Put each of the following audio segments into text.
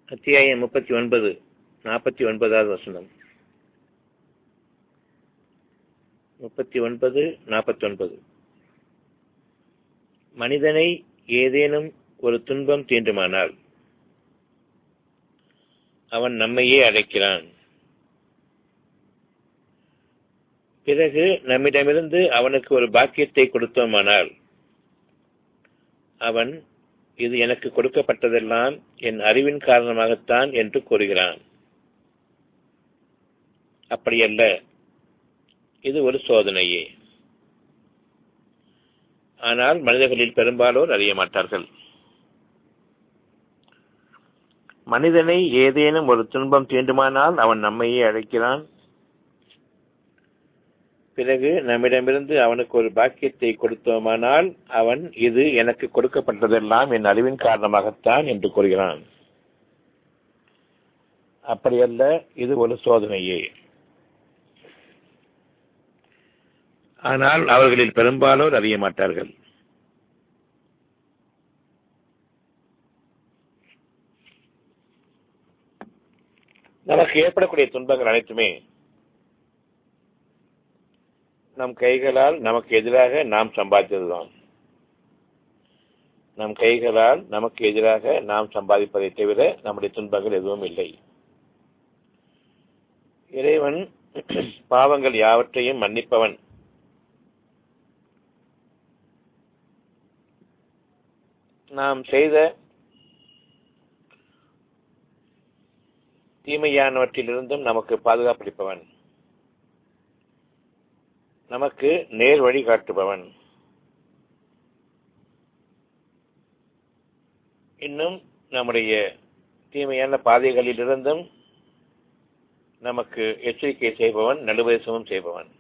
அத்தியாயம் 39, 49வது வசனம். 39, 49. மனிதனை ஏதேனும் ஒரு துன்பம் தீண்டுமானால் அவன் நம்மையே அழைக்கிறான். பிறகு நம்மிடமிருந்து அவனுக்கு ஒரு பாக்கியத்தை கொடுத்தோமானால் அவன் இது எனக்கு கொடுக்கப்பட்டதெல்லாம் என் அறிவின் காரணமாகத்தான் என்று கூறுகிறான். அப்படியல்ல, இது ஒரு சோதனையே. ஆனால் மனிதர்களில் பெரும்பாலோர் அறிய மாட்டார்கள். மனிதனை ஏதேனும் ஒரு துன்பம் தீண்டுமானால் அவன் நம்மையே அழைக்கிறான். பிறகு நம்மிடமிருந்து அவனுக்கு ஒரு பாக்கியத்தை கொடுத்தோமானால் அவன் இது எனக்கு கொடுக்கப்பட்டதெல்லாம் என் அறிவின் காரணமாகத்தான் என்று கூறுகிறான். அப்படியல்ல, இது ஒரு சோதனையே. ஆனால் அவர்களில் பெரும்பாலோர் அறிய மாட்டார்கள். நமக்கு ஏற்படக்கூடிய துன்பங்கள் அனைத்துமே நம் கைகளால் நமக்கு எதிராக நாம் சம்பாதித்ததுதான். நம் கைகளால் நமக்கு எதிராக நாம் சம்பாதிப்பதை தவிர நம்முடைய துன்பங்கள் எதுவும் இல்லை. இறைவன் பாவங்கள் யாவற்றையும் மன்னிப்பவன். நாம் செய்த தீமையானவற்றிலிருந்தும் நமக்கு பாதுகாப்பளிப்பவன், நமக்கு நேர் வழி காட்டுபவன். இன்னும் நம்முடைய தீமையான பாதைகளிலிருந்தும் நமக்கு எச்சரிக்கை செய்பவன், நடுவசமும் செய்பவன்.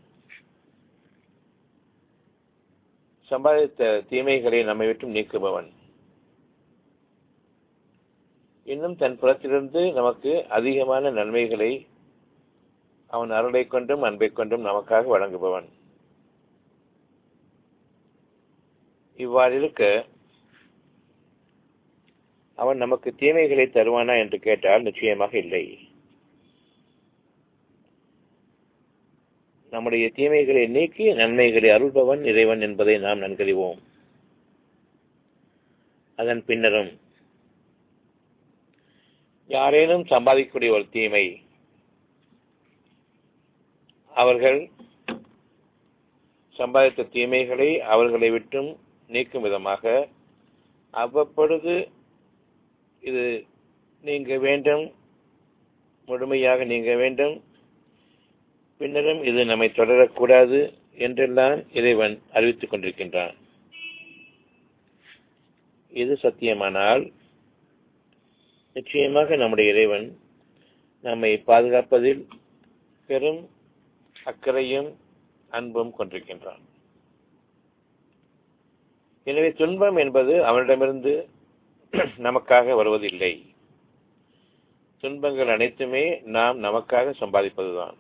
சம்பாதித்த தீமைகளை நம்மை விட்டு நீக்குபவன். இன்னும் தன் புறத்திலிருந்து நமக்கு அதிகமான நன்மைகளை அவன் அருளை கொண்டும் அன்பை கொண்டும் நமக்காக வழங்குபவன். இவ்வாறு இருக்க அவன் நமக்கு தீமைகளை தருவானா என்று கேட்டால் நிச்சயமாக இல்லை. நம்முடைய தீமைகளை நீக்கி நன்மைகளை அருள்பவன் இறைவன் என்பதை நாம் நன்கறிவோம். அதன் பின்னரும் யாரேனும் சம்பாதிக்கக்கூடிய ஒரு தீமை அவர்கள் சம்பாதித்த தீமைகளை அவர்களை விட்டும் நீக்கும் விதமாக அவ்வப்பொழுது இது நீங்க வேண்டும், முழுமையாக நீங்க வேண்டும், பின்னரும் இது நம்மை தொடரக்கூடாது என்றெல்லாம் இறைவன் அறிவித்துக் கொண்டிருக்கின்றான். இது சத்தியமானால் நிச்சயமாக நம்முடைய இறைவன் நம்மை பாதுகாப்பதில் பெரும் அக்கறையும் அன்பும் கொண்டிருக்கின்றான். எனவே துன்பம் என்பது அவனிடமிருந்து நமக்காக வருவதில்லை. துன்பங்கள் அனைத்துமே நாம் நமக்காக சம்பாதிப்பதுதான்.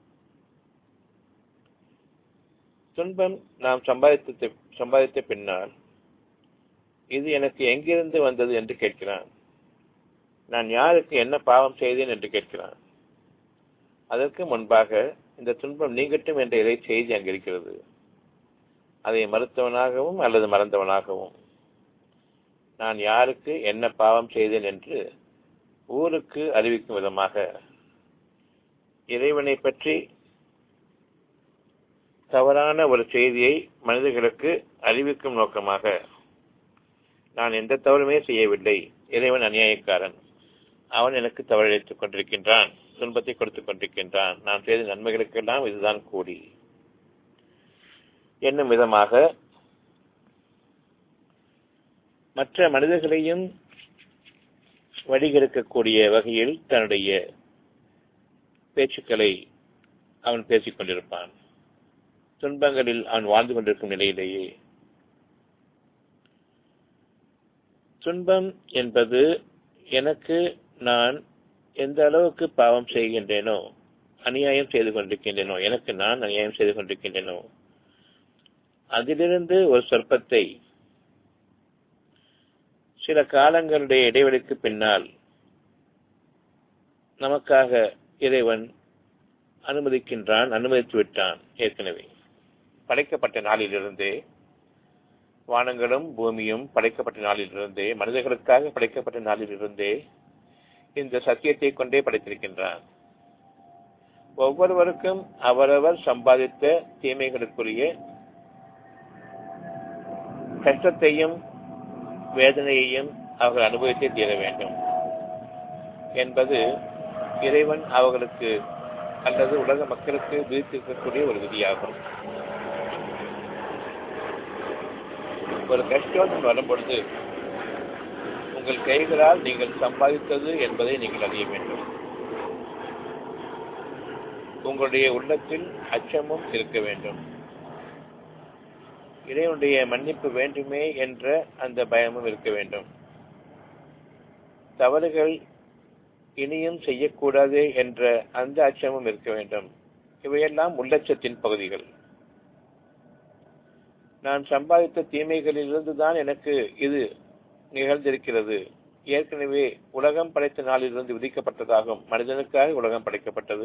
துன்பம் நாம் சம்பாதித்த பின்னால் இது எனக்கு எங்கிருந்து வந்தது என்று கேட்கிறான். நான் யாருக்கு என்ன பாவம் செய்தேன் என்று கேட்கிறான். அதற்கு முன்பாக இந்த துன்பம் நீங்கட்டும் என்ற இறை செய்தி அங்கிருக்கிறது. அதை மறுத்தவனாகவும் அல்லது மறந்தவனாகவும் நான் யாருக்கு என்ன பாவம் செய்தேன் என்று ஊருக்கு அறிவிக்கும் விதமாக இறைவனை பற்றி தவறான ஒரு செய்தியை மனிதர்களுக்கு அறிவிக்கும் நோக்கமாக நான் எந்த தவறுமே செய்யவில்லை, இறைவன் அநியாயக்காரன், அவன் எனக்கு தவறிழைத்துக் கொண்டிருக்கின்றான், துன்பத்தை கொடுத்துக் கொண்டிருக்கின்றான், நான் செய்த நன்மைகளுக்கெல்லாம் இதுதான் கூலி என்னும் விதமாக மற்ற மனிதர்களையும் வழிகெடுக்கக்கூடிய வகையில் தன்னுடைய பேச்சுக்களை அவன் பேசிக் கொண்டிருப்பான். துன்பங்களில் அவன் வாழ்ந்து கொண்டிருக்கும் நிலையிலேயே துன்பம் என்பது எனக்கு நான் எந்த அளவுக்கு பாவம் செய்கின்றேனோ, அநியாயம் செய்து கொண்டிருக்கின்றேனோ, எனக்கு நான் அநியாயம் செய்து கொண்டிருக்கின்றேனோ, அதிலிருந்து ஒரு சொற்பத்தை சில காலங்களுடைய இடைவெளிக்கு பின்னால் நமக்காக இறைவன் அனுமதித்து விட்டான். ஏற்கனவே படைக்கப்பட்ட நாளிலிருந்தே, வானங்களும் பூமியும் படைக்கப்பட்ட நாளிலிருந்தே, மனிதர்களுக்காக படைக்கப்பட்ட நாளிலிருந்தே இந்த சத்தியத்தை கொண்டே படைத்திருக்கின்றான். ஒவ்வொருவருக்கும் அவரவர் சம்பாதித்த தீமைகளுக்குரிய கஷ்டத்தையும் வேதனையையும் அவர்கள் அனுபவித்தே தீர வேண்டும் என்பது இறைவன் அவர்களுக்கு அல்லது உலக மக்களுக்கு விதித்திருக்கக்கூடிய ஒரு விதியாகும். ஒரு கஷ்டம் வரும்பொழுது உங்கள் கைகளால் நீங்கள் சம்பாதித்தது என்பதை நீங்கள் அறிய வேண்டும். உங்களுடைய உள்ளத்தில் அச்சமும் இருக்க வேண்டும். இறைவனுடைய மன்னிப்பு வேண்டுமே என்ற அந்த பயமும் இருக்க வேண்டும். தவறுகள் இனியும் செய்யக்கூடாது என்ற அந்த அச்சமும் இருக்க வேண்டும். இவையெல்லாம் உள்ளச்சத்தின் பகுதிகள். நான் சம்பாதித்த தீமைகளிலிருந்துதான் எனக்கு இது நிகழ்ந்திருக்கிறது. ஏற்கனவே உலகம் படைத்த நாளிலிருந்து விதிக்கப்பட்டதாகும். மனிதனுக்காக உலகம் படைக்கப்பட்டது.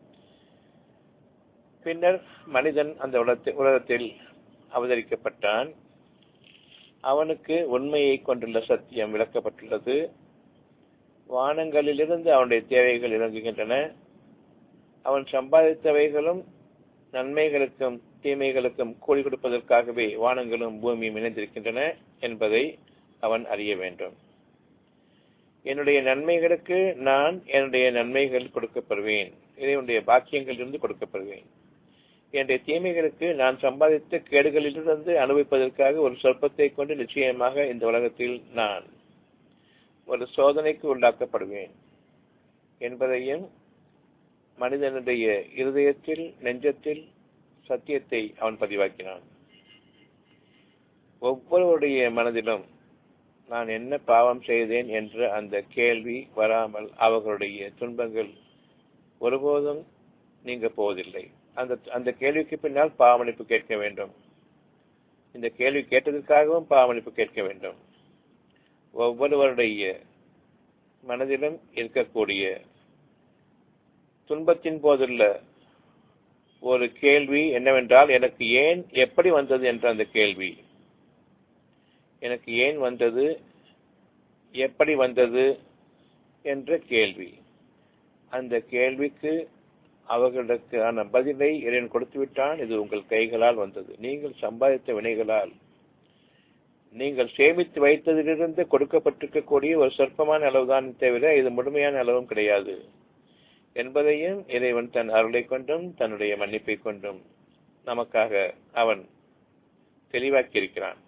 பின்னர் மனிதன் அந்த உலகத்தில் அவதரிக்கப்பட்டான். அவனுக்கு உண்மையை கொண்டுள்ள சத்தியம் விளக்கப்பட்டுள்ளது. வானங்களிலிருந்து அவனுடைய தேவைகள் இறங்குகின்றன. அவன் சம்பாதித்தவைகளும் நன்மைகளுக்கும் தீமைகளுக்கும் கூலி கொடுப்பதற்காகவே வானங்களும் பூமியும் இணைந்திருக்கின்றன என்பதை அவன் அறிய வேண்டும். என்னுடைய நன்மைகளுக்கு நான் என்னுடைய நன்மைகள் கொடுக்கப்படுவேன். இறைவனுடைய பாக்கியங்களிலிருந்து கொடுக்கப்படுவேன். என்னுடைய தீமைகளுக்கு நான் சம்பாதித்த கேடுகளிலிருந்து அனுபவிப்பதற்காக ஒரு சொற்பத்தை கொண்டு நிச்சயமாக இந்த உலகத்தில் நான் ஒரு சோதனைக்கு உள்ளாக்கப்படுவேன் என்பதையும் மனிதனுடைய இருதயத்தில், நெஞ்சத்தில் சத்தியத்தை அவன் பதிவாக்கினான். ஒவ்வொருவருடைய மனதிலும் நான் என்ன பாவம் செய்தேன் என்ற அந்த கேள்வி வராமல் அவர்களுடைய துன்பங்கள் ஒருபோதும் நீங்க போவதில்லை. அந்த கேள்விக்கு பின்னால் பாவமன்னிப்பு கேட்க வேண்டும். இந்த கேள்வி கேட்டதற்காகவும் பாவமன்னிப்பு கேட்க வேண்டும். ஒவ்வொருவருடைய மனதிலும் இருக்கக்கூடிய துன்பத்தின் போதுள்ள ஒரு கேள்வி என்னவென்றால், எனக்கு ஏன், எப்படி வந்தது என்ற அந்த கேள்வி. எனக்கு ஏன் வந்தது, எப்படி வந்தது என்ற கேள்வி. அந்த கேள்விக்கு அவர்களுக்கான பதிலை இறைவன் கொடுத்து விட்டான். இது உங்கள் கைகளால் வந்தது. நீங்கள் சம்பாதித்த வினைகளால், நீங்கள் சேமித்து வைத்ததிலிருந்து கொடுக்கப்பட்டிருக்கக்கூடிய ஒரு சொற்பமான அளவுதான் தவிர இது முழுமையான அளவும் கிடையாது என்பதையும் இறைவன் தன் அருளை கொண்டும் தன்னுடைய மன்னிப்பை கொண்டும் நமக்காக அவன் தெளிவாக்கி இருக்கிறான்.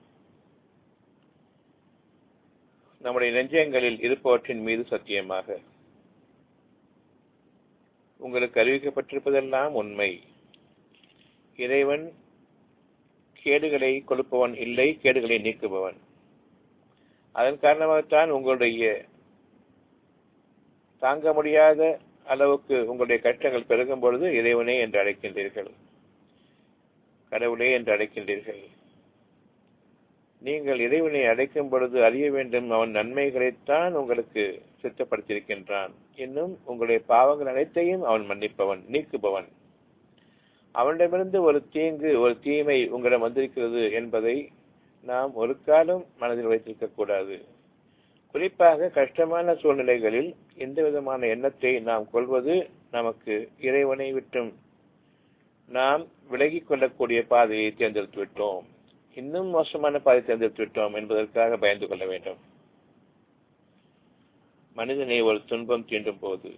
நம்முடைய நெஞ்சங்களில் இருப்பவற்றின் மீது சத்தியமாக உங்களுக்கு அறிவிக்கப்பட்டிருப்பதெல்லாம் உண்மை. இறைவன் கேடுகளை கொடுப்பவன் இல்லை, கேடுகளை நீக்குபவன். அதன் காரணமாகத்தான் உங்களுடைய தாங்க முடியாத அளவுக்கு உங்களுடைய கஷ்டங்கள் பெருகும் பொழுது இறைவனே என்று அழைக்கின்றீர்கள், கடவுளே என்று அழைக்கின்றீர்கள். நீங்கள் இறைவனை அழைக்கும் பொழுது அறிய வேண்டும், அவன் நன்மைகளைத்தான் உங்களுக்கு சித்தப்படுத்தியிருக்கின்றான். இன்னும் உங்களுடைய பாவங்கள் அனைத்தையும் அவன் மன்னிப்பவன், நீக்குபவன். அவனிடமிருந்து ஒரு தீங்கு, ஒரு தீமை உங்களிடம் வந்திருக்கிறது என்பதை நாம் ஒரு காலம் மனதில் வைத்திருக்க கூடாது. குறிப்பாக கஷ்டமான சூழ்நிலைகளில் எந்த விதமான எண்ணத்தை நாம் கொள்வது நமக்கு இறைவனை விட்டும் நாம் விலகிக் கொள்ளக்கூடிய பாதையை தேர்ந்தெடுத்து விட்டோம், இன்னும் மோசமான பாதையை தேர்ந்தெடுத்து விட்டோம் என்பதற்காக பயந்து கொள்ள வேண்டும். மனிதனை ஒரு துன்பம் தீண்டும் போது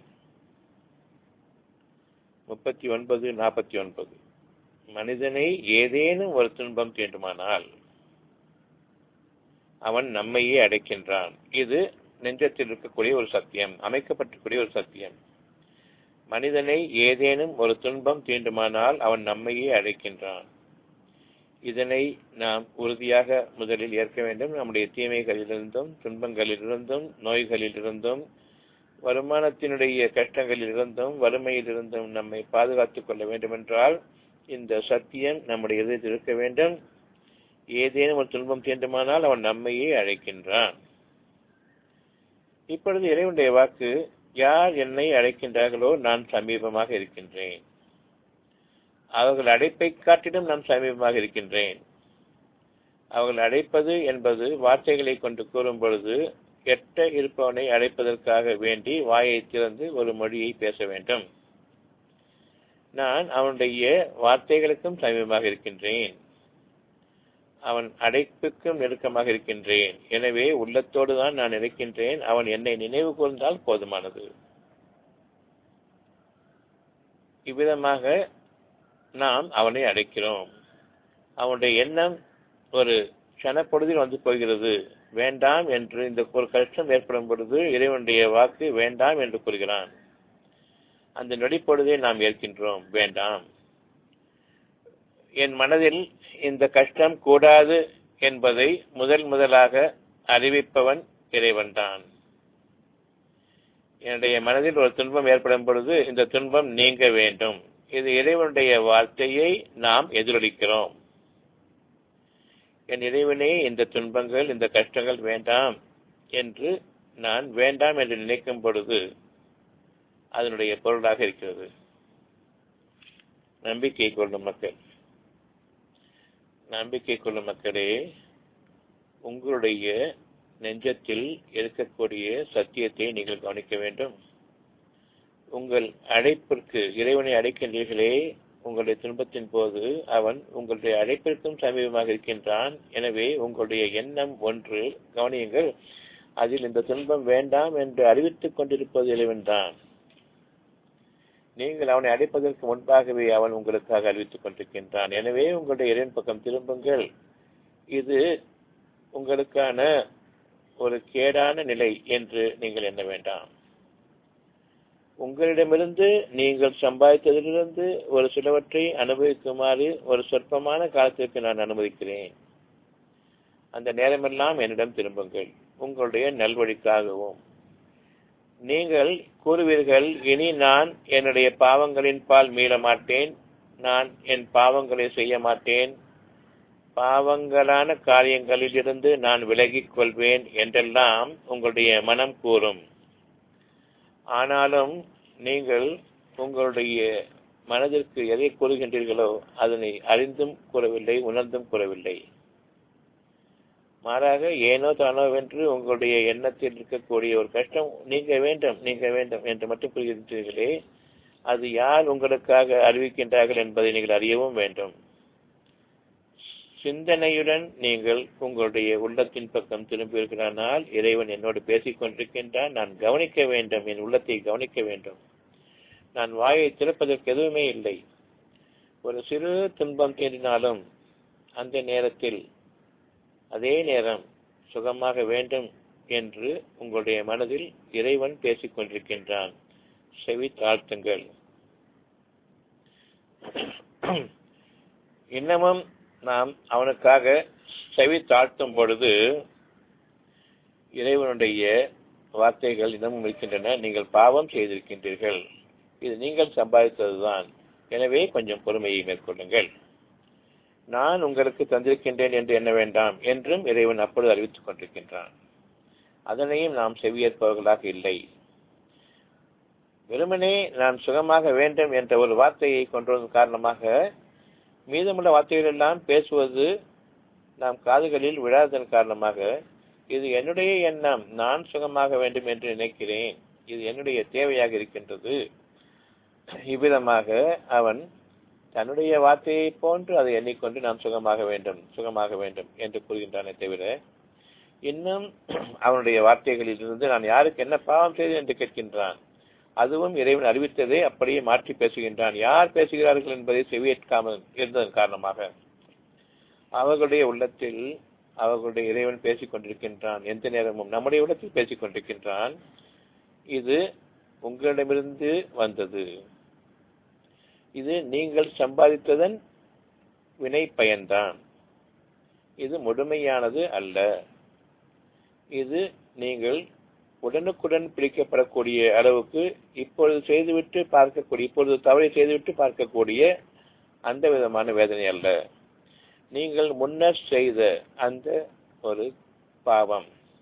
39:49 மனிதனை ஏதேனும் ஒரு துன்பம் தீண்டுமானால் அவன் நம்மையே அடைக்கின்றான். இது நெஞ்சத்தில் இருக்கக்கூடிய ஒரு சத்தியம், அமைக்கப்பட்டிருக்கூடிய ஒரு சத்தியம். மனிதனை ஏதேனும் ஒரு துன்பம் தீண்டுமானால் அவன் நம்மையே அழைக்கின்றான். இதனை நாம் உறுதியாக முதலில் ஏற்க வேண்டும். நம்முடைய தீமைகளிலிருந்தும், துன்பங்களிலிருந்தும், நோய்களிலிருந்தும், வருமானத்தினுடைய கஷ்டங்களிலிருந்தும், வறுமையிலிருந்தும் நம்மை பாதுகாத்துக் கொள்ள வேண்டும் என்றால் இந்த சத்தியம் நம்முடைய இதயத்தில் இருக்க வேண்டும். ஏதேனும் ஒரு துன்பம் தீண்டுமானால் அவன் நம்மையே அழைக்கின்றான். இப்பொழுது இறைவனுடைய வாக்கு யார் என்னை அழைக்கின்றார்களோ நான் சமீபமாக இருக்கின்றேன். அவர்கள் அழைப்பை காட்டிலும் நான் சமீபமாக இருக்கின்றேன். அவர்கள் அழைப்பது என்பது வார்த்தைகளை கொண்டு கூறும் பொழுது எட்ட இருப்பவனை அழைப்பதற்காக வேண்டி வாயை திறந்து ஒரு மொழியை பேச வேண்டும். நான் அவனுடைய வார்த்தைகளுக்கும் சமீபமாக இருக்கின்றேன். அவன் அழைப்புக்கும் நெருக்கமாக இருக்கின்றேன். எனவே உள்ளத்தோடு தான் நான் இருக்கின்றேன். அவன் என்னை நினைவு கூர்ந்தால் போதுமானது. இவ்விதமாக நாம் அவனை அழைக்கிறோம். அவனுடைய எண்ணம் ஒரு கணப்பொழுதில் வந்து போகிறது. வேண்டாம் என்று இந்த ஒரு கஷ்டம் ஏற்படும் பொழுது இறைவனுடைய வாக்கு வேண்டாம் என்று கூறுகிறான். அந்த நொடிப்பொழுதை நாம் ஏற்கின்றோம். வேண்டாம், என் மனதில் இந்த கஷ்டம் கூடாது என்பதை முதலாக அறிவிப்பவன் இறைவன்தான். என்னுடைய மனதில் ஒரு துன்பம் ஏற்படும் பொழுது இந்த துன்பம் நீங்க வேண்டும். இது இறைவனுடைய வார்த்தையை நாம் எதிரொலிக்கிறோம். என் இறைவனே, இந்த துன்பங்கள் இந்த கஷ்டங்கள் வேண்டாம் என்று நான் வேண்டாம் என்று நினைக்கும் பொழுது அதனுடைய பொருளாக இருக்கிறது. நம்பிக்கை கொள்ளும் மக்களே, உங்களுடைய நெஞ்சத்தில் இருக்கக்கூடிய சத்தியத்தை நீங்கள் கவனிக்க வேண்டும். உங்கள் அழைப்பிற்கு இறைவனை அழைக்கின்றீர்களே, உங்களுடைய துன்பத்தின் போது அவன் உங்களுடைய அழைப்பிற்கும் சமீபமாக இருக்கின்றான். எனவே உங்களுடைய எண்ணம் ஒன்று, கவனியுங்கள், அதில் இந்த துன்பம் வேண்டாம் என்று அறிவித்துக் கொண்டிருப்பது இறைவன்தான். நீங்கள் அவனை அழைப்பதற்கு முன்பாகவே அவன் உங்களுக்காக அறிவித்துக் கொண்டிருக்கின்றான். எனவே உங்களுடைய இறைவன் பக்கம் திரும்புங்கள். இது உங்களுக்கான ஒரு கேடான நிலை என்று நீங்கள் எண்ண வேண்டாம். உங்களிடமிருந்து நீங்கள் சம்பாதித்ததிலிருந்து ஒரு சிலவற்றை அனுபவிக்குமாறு ஒரு சொற்பமான காலத்திற்கு நான் அனுமதிக்கிறேன். அந்த நேரமெல்லாம் என்னிடம் திரும்புங்கள், உங்களுடைய நல்வழிக்காகவும். நீங்கள் கூறுவீர்கள், இனி நான் என்னுடைய பாவங்களின் பால் மீள மாட்டேன், நான் என் பாவங்களை செய்ய மாட்டேன், பாவங்களான காரியங்களில் இருந்து நான் விலகிக் கொள்வேன் என்றெல்லாம் உங்களுடைய மனம் கூறும். ஆனாலும் நீங்கள் உங்களுடைய மனதிற்கு எதை கூறுகின்றீர்களோ அதனை அறிந்தும் கூறவில்லை, உணர்ந்தும் கூறவில்லை. மாறாக ஏனோ தானோ வென்று உங்களுடைய எண்ணத்தில் இருக்கக்கூடிய ஒரு கஷ்டம் நீங்க வேண்டும் என்று மட்டும் கூறுகின்றீர்களே, அது யார் உங்களுக்காக அறிவிக்கின்றார்கள் என்பதை நீங்கள் அறியவும் வேண்டும். சிந்தனையுடன் நீங்கள் உங்களுடைய உள்ளத்தின் பக்கம் திரும்புகிறானால், இறைவன் என்னோடு பேசிக் கொண்டிருக்கின்றான், நான் கவனிக்க வேண்டும், என் உள்ளத்தை கவனிக்க வேண்டும். நான் வாயை திறப்பதற்கு எதுவுமே இல்லை. ஒரு சிறு துன்பம் தீண்டினாலும் அந்த நேரத்தில் அதே நேரம் சுகமாக வேண்டும் என்று உங்களுடைய மனதில் இறைவன் பேசிக் கொண்டிருக்கின்றான். செவி தாழ்த்துங்கள். இன்னமும் நாம் அவனுக்காக செவி தாழ்த்தும் பொழுது இறைவனுடைய வார்த்தைகள் இன்னமும் இருக்கின்றன. நீங்கள் பாவம் செய்திருக்கின்றீர்கள், இது நீங்கள் சம்பாதித்ததுதான், எனவே கொஞ்சம் பொறுமையை மேற்கொள்ளுங்கள், நான் உங்களுக்கு தந்திருக்கின்றேன் என்று எண்ண வேண்டாம் என்றும் இறைவன் அப்பொழுது அறிவித்துக் கொண்டிருக்கின்றான். அதனையும் நாம் செவியேற்பவர்களாக இல்லை. வெறுமனே நான் சுகமாக வேண்டும் என்ற ஒரு வார்த்தையை கொண்டுவதன் காரணமாக மீதமுள்ள வார்த்தைகள் எல்லாம் பேசுவது நாம் காதுகளில் விழாததன் காரணமாக, இது என்னுடைய எண்ணம், நான் சுகமாக வேண்டும் என்று நினைக்கிறேன், இது என்னுடைய தேவையாக இருக்கின்றது, இவ்விதமாக அவன் தன்னுடைய வார்த்தையை போன்று அதை எண்ணிக்கொண்டு நாம் சுகமாக வேண்டும் என்று கூறுகின்றானே தவிர, இன்னும் அவனுடைய வார்த்தைகளில் இருந்து நான் யாருக்கு என்ன பாவம் செய்தேன் என்று கேட்கின்றான். அதுவும் இறைவன் அறிவித்ததை அப்படியே மாற்றி பேசுகின்றான். யார் பேசுகிறார்கள் என்பதை செவியேற்காமல் இருந்ததன் காரணமாக அவர்களுடைய உள்ளத்தில் அவர்களுடைய இறைவன் பேசிக் கொண்டிருக்கின்றான். எந்த நேரமும் நம்முடைய உள்ளத்தில் பேசிக் கொண்டிருக்கின்றான். இது உங்களிடமிருந்து வந்தது, இது நீங்கள் சம்பாதித்ததன் வினை பயன்தான், இது முழுமையானது அல்ல, இது நீங்கள் உடனுக்குடன் பிடிக்கப்படக்கூடிய அளவுக்கு இப்பொழுது தவறை செய்துவிட்டு பார்க்கக்கூடிய அந்த விதமான வேதனை அல்ல. நீங்கள் முன்னர் செய்த அந்த ஒரு பாவம்,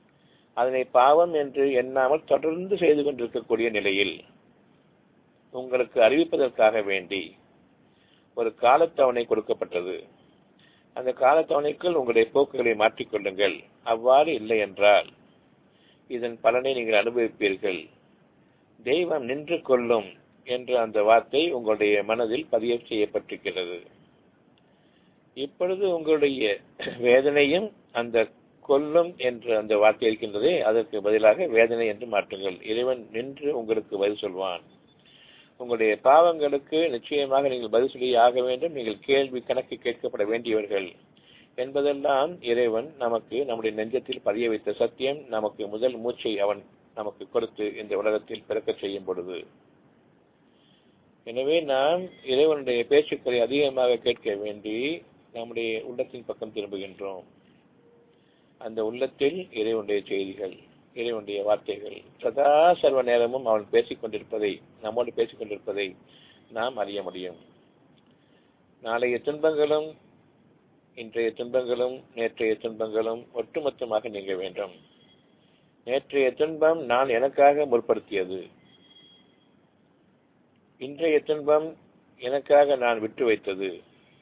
அதனை பாவம் என்று எண்ணாமல் தொடர்ந்து செய்து கொண்டிருக்கக்கூடிய நிலையில் உங்களுக்கு அறிவிப்பதற்காக வேண்டி ஒரு காலத்தவணை கொடுக்கப்பட்டது. அந்த காலத்தவணைக்குள் உங்களுடைய போக்குகளை மாற்றிக்கொள்ளுங்கள். அவ்வாறு இல்லை என்றால் இதன் பலனை நீங்கள் அனுபவிப்பீர்கள். தெய்வம் நின்று கொள்ளும் என்ற அந்த வார்த்தை உங்களுடைய மனதில் பதிவு செய்யப்பட்டிருக்கிறது. இப்பொழுது உங்களுடைய வேதனையும் அந்த கொல்லும் என்று அந்த வார்த்தை இருக்கின்றதே, அதற்கு பதிலாக வேதனை என்று மாற்றுங்கள். இறைவன் நின்று உங்களுக்கு பதில் சொல்வான். உங்களுடைய பாவங்களுக்கு நிச்சயமாக நீங்கள் பதில் சொல்லி ஆக வேண்டும். நீங்கள் கேள்வி கணக்கு கேட்கப்பட வேண்டியவர்கள் என்பதெல்லாம் இறைவன் நமக்கு நம்முடைய நெஞ்சத்தில் பதிய வைத்த சத்தியம். நமக்கு முதல் மூச்சை அவன் நமக்கு கொடுத்து இந்த உலகத்தில் பிறக்க செய்யும் பொழுது, எனவே நாம் இறைவனுடைய பேச்சுக்களை அதிகமாக கேட்க வேண்டி நம்முடைய உள்ளத்தின் பக்கம் திரும்புகின்றோம். அந்த உள்ளத்தில் இறைவனுடைய செய்திகள், இறைவனுடைய வார்த்தைகள் சதா சர்வ நேரமும் அவன் பேசிக்கொண்டிருப்பதை, நம்மோடு பேசிக்கொண்டிருப்பதை நாம் அறிய முடியும். நாளைய துன்பங்களும் இன்றைய துன்பங்களும் நேற்றைய துன்பங்களும் ஒட்டுமொத்தமாக நீங்க வேண்டும். நேற்றைய துன்பம் நான் எனக்காக முற்படுத்தியது. இன்றைய துன்பம் எனக்காக நான் விட்டு வைத்தது.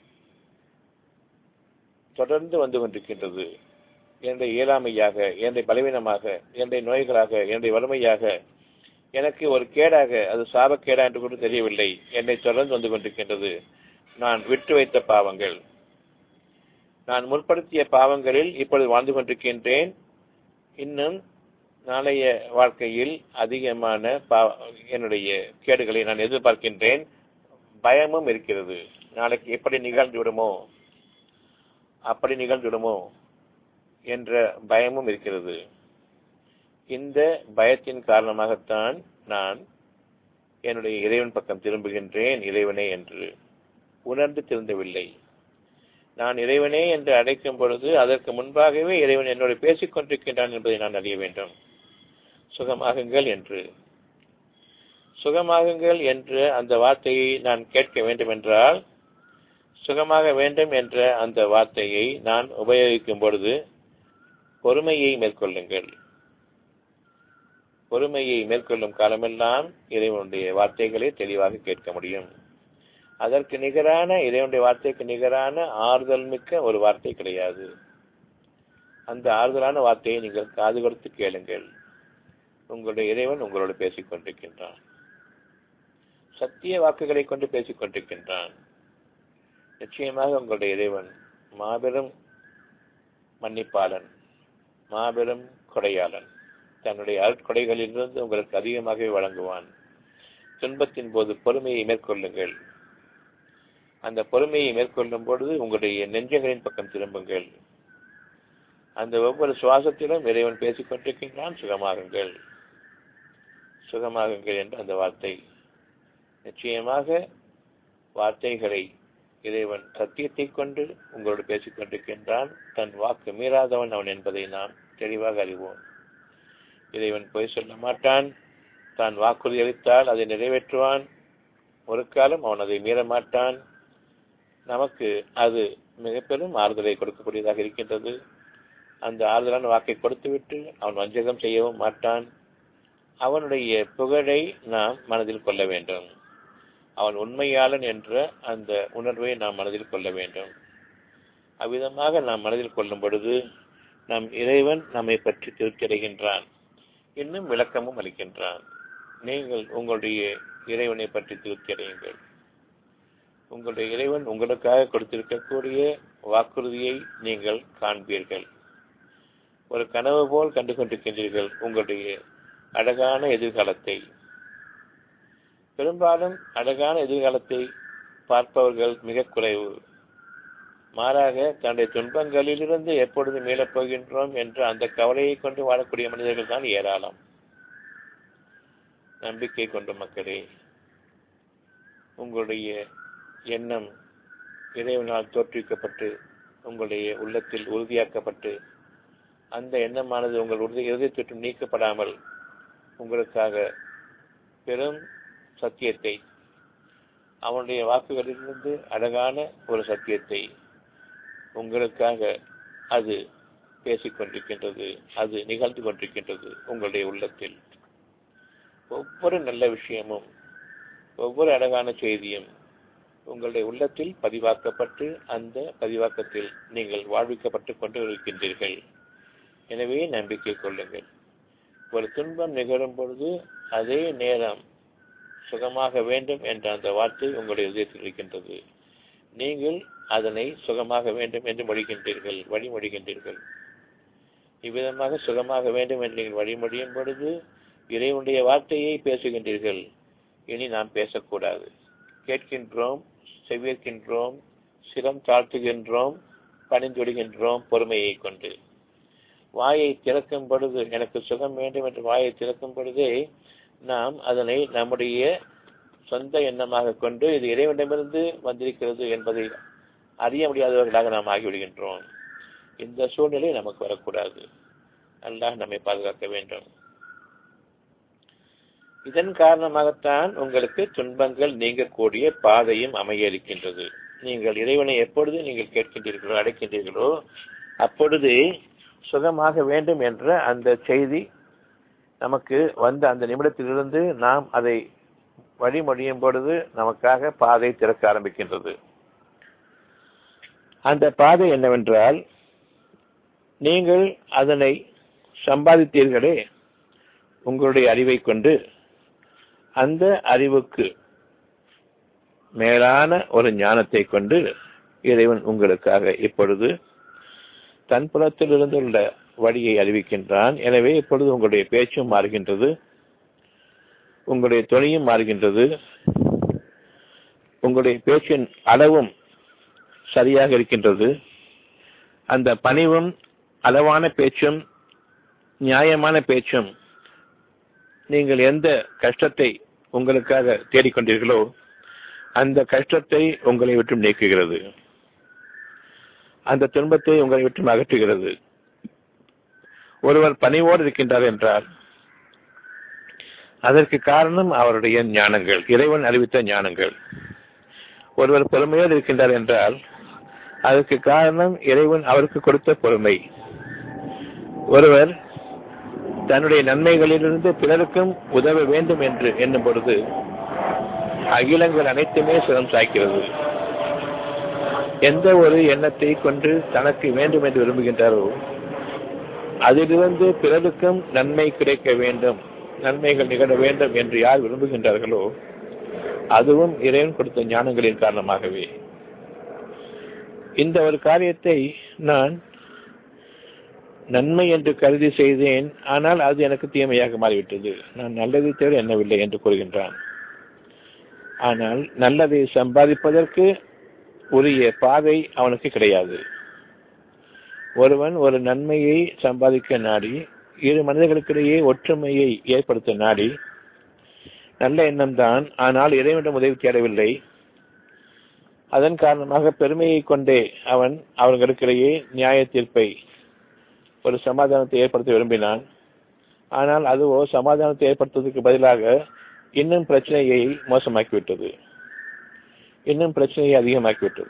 தொடர்ந்து வந்து கொண்டிருக்கின்றது. என்னுடைய இயலாமையாக, என்னுடைய பலவீனமாக, என்னுடைய நோய்களாக, என்னுடைய வறுமையாக, எனக்கு ஒரு கேடாக, அது சாபக்கேடா என்று கூட தெரியவில்லை, என்னை தொடர்ந்து வந்து கொண்டிருக்கின்றது. நான் விட்டு வைத்த பாவங்கள், நான் முற்படுத்திய பாவங்களில் இப்பொழுது வாழ்ந்து கொண்டிருக்கின்றேன். இன்னும் நாளைய வாழ்க்கையில் அதிகமான என்னுடைய கேடுகளை நான் எதிர்பார்க்கின்றேன். பயமும் இருக்கிறது. நாளைக்கு எப்படி நிகழ்ந்து விடுமோ, அப்படி நிகழ்ந்து விடுமோ என்ற பயமும் இருக்கிறது. இந்த பயத்தின் காரணமாகத்தான் நான் என்னுடைய இறைவன் பக்கம் திரும்புகின்றேன். இறைவனே என்று உணர்ந்து திருந்தவில்லை. நான் இறைவனே என்று அழைக்கும் பொழுது அதற்கு முன்பாகவே இறைவன் என்னோடு பேசிக் கொண்டிருக்கின்றான் என்பதை நான் அறிய வேண்டும். சுகமாகுங்கள் என்று, சுகமாகுங்கள் என்று அந்த வார்த்தையை நான் கேட்க வேண்டும் என்றால், சுகமாக வேண்டும் என்ற அந்த வார்த்தையை நான் உபயோகிக்கும் பொழுது பொறுமையை மேற்கொள்ளுங்கள். பொறுமையை மேற்கொள்ளும் காலமெல்லாம் இறைவனுடைய வார்த்தைகளை தெளிவாக கேட்க முடியும். அதற்கு நிகரான, இறைவனுடைய வார்த்தைக்கு நிகரான ஆறுதல் மிக்க ஒரு வார்த்தை கிடையாது. அந்த ஆறுதலான வார்த்தையை நீங்கள் காது கொடுத்து கேளுங்கள். உங்களுடைய இறைவன் உங்களோடு பேசிக் கொண்டிருக்கின்றான். சத்திய வாக்குகளை கொண்டு பேசிக் கொண்டிருக்கின்றான். நிச்சயமாக உங்களுடைய இறைவன் மாபெரும் மன்னிப்பாளன், மாபெரும் கொடையாளன். தன்னுடைய அருட்கொடைகளிலிருந்து உங்களுக்கு அதிகமாகவே வழங்குவான். துன்பத்தின் போது பொறுமையை மேற்கொள்ளுங்கள். அந்த பொறுமையை மேற்கொள்ளும் பொழுது உங்களுடைய நெஞ்சங்களின் பக்கம் திரும்புங்கள். அந்த ஒவ்வொரு சுவாசத்திலும் இறைவன் பேசிக் கொண்டிருக்கின்றான். சுகமாகுங்கள், சுகமாகுங்கள் என்று அந்த வார்த்தை. நிச்சயமாக வார்த்தைகளை இறைவன் சத்தியத்தை கொண்டு உங்களோடு பேசிக் கொண்டிருக்கின்றான். தன் வாக்கு மீறாதவன் அவன் என்பதை நாம் தெளிவாக அறிவோம். இறைவன் பொய் சொல்ல மாட்டான். தான் வாக்குறுதி அளித்தால் அதை நிறைவேற்றுவான். ஒரு காலம் அவன் அதை மீற மாட்டான். நமக்கு அது மிக பெரும் ஆறுதலை கொடுக்கக்கூடியதாக இருக்கின்றது. அந்த ஆறுதலான வாக்கை கொடுத்துவிட்டு அவன் வஞ்சகம் செய்யவும் மாட்டான். அவனுடைய புகழை நாம் மனதில் கொள்ள வேண்டும். அவன் உண்மையாளன் என்ற அந்த உணர்வை நாம் மனதில் கொள்ள வேண்டும். அவ்விதமாக நாம் மனதில் கொள்ளும் பொழுது நம் இறைவன் நம்மை பற்றி திருப்தி அடைகின்றான். இன்னும் விளக்கமும் அளிக்கின்றான். நீங்கள் உங்களுடைய இறைவனை பற்றி திருப்தி அடையுங்கள். உங்களுடைய இறைவன் உங்களுக்காக கொடுத்திருக்கக்கூடிய வாக்குறுதியை நீங்கள் காண்பீர்கள். ஒரு கனவு போல் கண்டு கொண்டிருக்கின்றீர்கள் உங்களுடைய அழகான எதிர்காலத்தை. பெரும்பாலும் அழகான எதிர்காலத்தை பார்ப்பவர்கள் மிக குறைவு. மாறாக தன்னுடைய துன்பங்களிலிருந்து எப்பொழுது மீளப் போகின்றோம் என்ற அந்த கவலையை கொண்டு வாழக்கூடிய மனிதர்கள் தான் ஏராளம். நம்பிக்கை கொண்ட மக்களே, உங்களுடைய எண்ணம் இறைவனால் தோற்றுவிக்கப்பட்டு உங்களுடைய உள்ளத்தில் உறுதியாக்கப்பட்டு அந்த எண்ணமானது உங்கள் இதயத்தொற்று நீக்கப்படாமல் உங்களுக்காக பெரும் சத்தியத்தை, அவனுடைய வாக்குகளிலிருந்து அழகான ஒரு சத்தியத்தை உங்களுக்காக அது பேசிக் கொண்டிருக்கின்றது, அது நிகழ்ந்து கொண்டிருக்கின்றது உங்களுடைய உள்ளத்தில். ஒவ்வொரு நல்ல விஷயமும், ஒவ்வொரு அழகான செய்தியும் உங்களுடைய உள்ளத்தில் பதிவாக்கப்பட்டு அந்த பதிவாக்கத்தில் நீங்கள் வாழ்விக்கப்பட்டுக் கொண்டு இருக்கின்றீர்கள். எனவே நம்பிக்கை கொள்ளுங்கள். ஒரு துன்பம் நிகழும் பொழுது அதே நேரம் சுகமாக வேண்டும் என்ற அந்த வார்த்தை உங்களுடைய இதயத்தில் இருக்கின்றது. நீங்கள் அதனை சுகமாக வேண்டும் என்று வழிமொழிகின்றீர்கள். இவ்விதமாக சுகமாக வேண்டும் என்று நீங்கள் வழிமொழியும் பொழுது இறைவனுடைய வார்த்தையை பேசுகின்றீர்கள். இனி நாம் பேசக்கூடாது. கேட்கின்றோம், செவ்விக்கின்றோம், சிரம் தாழ்த்துகின்றோம், பணிந்துவிடுகின்றோம் பொறுமையை கொண்டு. வாயை திறக்கும் பொழுது எனக்கு சுகம் வேண்டும் என்று வாயை திறக்கும் பொழுதே நாம் அதனை நம்முடைய சொந்த எண்ணமாக கொண்டு இது இறைவனிடமிருந்து வந்திருக்கிறது என்பதை அறிய முடியாதவர்களாக நாம் ஆகிவிடுகின்றோம். இந்த சூழ்நிலை நமக்கு வரக்கூடாது. அல்லாஹ் நம்மை பாதுகாக்க வேண்டும். இதன் காரணமாகத்தான் உங்களுக்கு துன்பங்கள் நீங்கக்கூடிய பாதையும் அமைய இருக்கின்றது. நீங்கள் இறைவனை எப்பொழுது நீங்கள் கேட்கின்றீர்களோ, அழைக்கின்றீர்களோ, அப்பொழுது சுகமாக வேண்டும் என்ற அந்த செய்தி நமக்கு வந்த அந்த நிமிடத்திலிருந்து நாம் அதை வழிமொழியும் பொழுது நமக்காக பாதை திறக்க ஆரம்பிக்கின்றது. அந்த பாதை என்னவென்றால், நீங்கள் அதனை சம்பாதித்தீர்களே உங்களுடைய அறிவை கொண்டு, அந்த அறிவுக்கு மேலான ஒரு ஞானத்தை கொண்டு இறைவன் உங்களுக்காக இப்பொழுது தன் புலத்தில் இருந்துள்ள வழியை அறிவிக்கின்றான். எனவே இப்பொழுது உங்களுடைய பேச்சும் மாறுகின்றது, உங்களுடைய துணியும் மாறுகின்றது, உங்களுடைய பேச்சின் அளவும் சரியாக இருக்கின்றது. அந்த பணிவும் அளவான பேச்சும் நியாயமான பேச்சும் நீங்கள் எந்த கஷ்டத்தை உங்களுக்காக தேடிக்கொண்டீர்களோ அந்த கஷ்டத்தை உங்களை விட்டு நீக்குகிறது, அந்த துன்பத்தை உங்களை விட்டு அகற்றுகிறது. ஒருவர் பணிவோடு இருக்கின்றார் என்றால் அதற்கு காரணம் அவருடைய ஞானங்கள், இறைவன் அறிவித்த ஞானங்கள். ஒருவர் பொறுமையோடு இருக்கின்றார் என்றால் அதற்கு காரணம் இறைவன் அவருக்கு கொடுத்த பொறுமை. ஒருவர் தன்னுடைய நன்மைகளிலிருந்து பிறருக்கும் உதவ வேண்டும் என்று எண்ணும் பொழுது அகிலங்கள் அனைத்துமே சுகம் சாய்க்கிறது. எந்த ஒரு எண்ணத்தை கொண்டு தனக்கு வேண்டும் என்று விரும்புகின்றாரோ அதிலிருந்து பிறருக்கும் நன்மை கிடைக்க வேண்டும், நன்மைகள் நிகழ வேண்டும் என்று யார் விரும்புகின்றார்களோ அதுவும் இறைவன் கொடுத்த ஞானங்களின் காரணமாகவே. இந்த ஒரு காரியத்தை நான் நன்மை என்று கருதி செய்தேன், ஆனால் அது எனக்கு தீமையாக மாறிவிட்டது, நான் நல்லதை தவிர எண்ணவில்லை என்று கூறுகின்றான். ஆனால் நல்லதை சம்பாதிப்பதற்கு உரிய பாதை அவனுக்கு கிடையாது. ஒருவன் ஒரு நன்மையை சம்பாதிக்க நாடி, இரு மனிதர்களுக்கிடையே ஒற்றுமையை ஏற்படுத்த நாடி, நல்ல எண்ணம் தான், ஆனால் இறைவனிடம் உதவி தேடவில்லை. அதன் காரணமாக பெருமையை கொண்டே அவன் அவர்களுக்கிடையே நியாய தீர்ப்பை, ஒரு சமாதானத்தை ஏற்படுத்த விரும்பினான். ஆனால் அதுவோ சமாதானத்தை ஏற்படுத்துவதற்கு பதிலாக இன்னும் பிரச்சனையை மோசமாக்கிவிட்டது, இன்னும் பிரச்சனையை அதிகமாக்கிவிட்டது.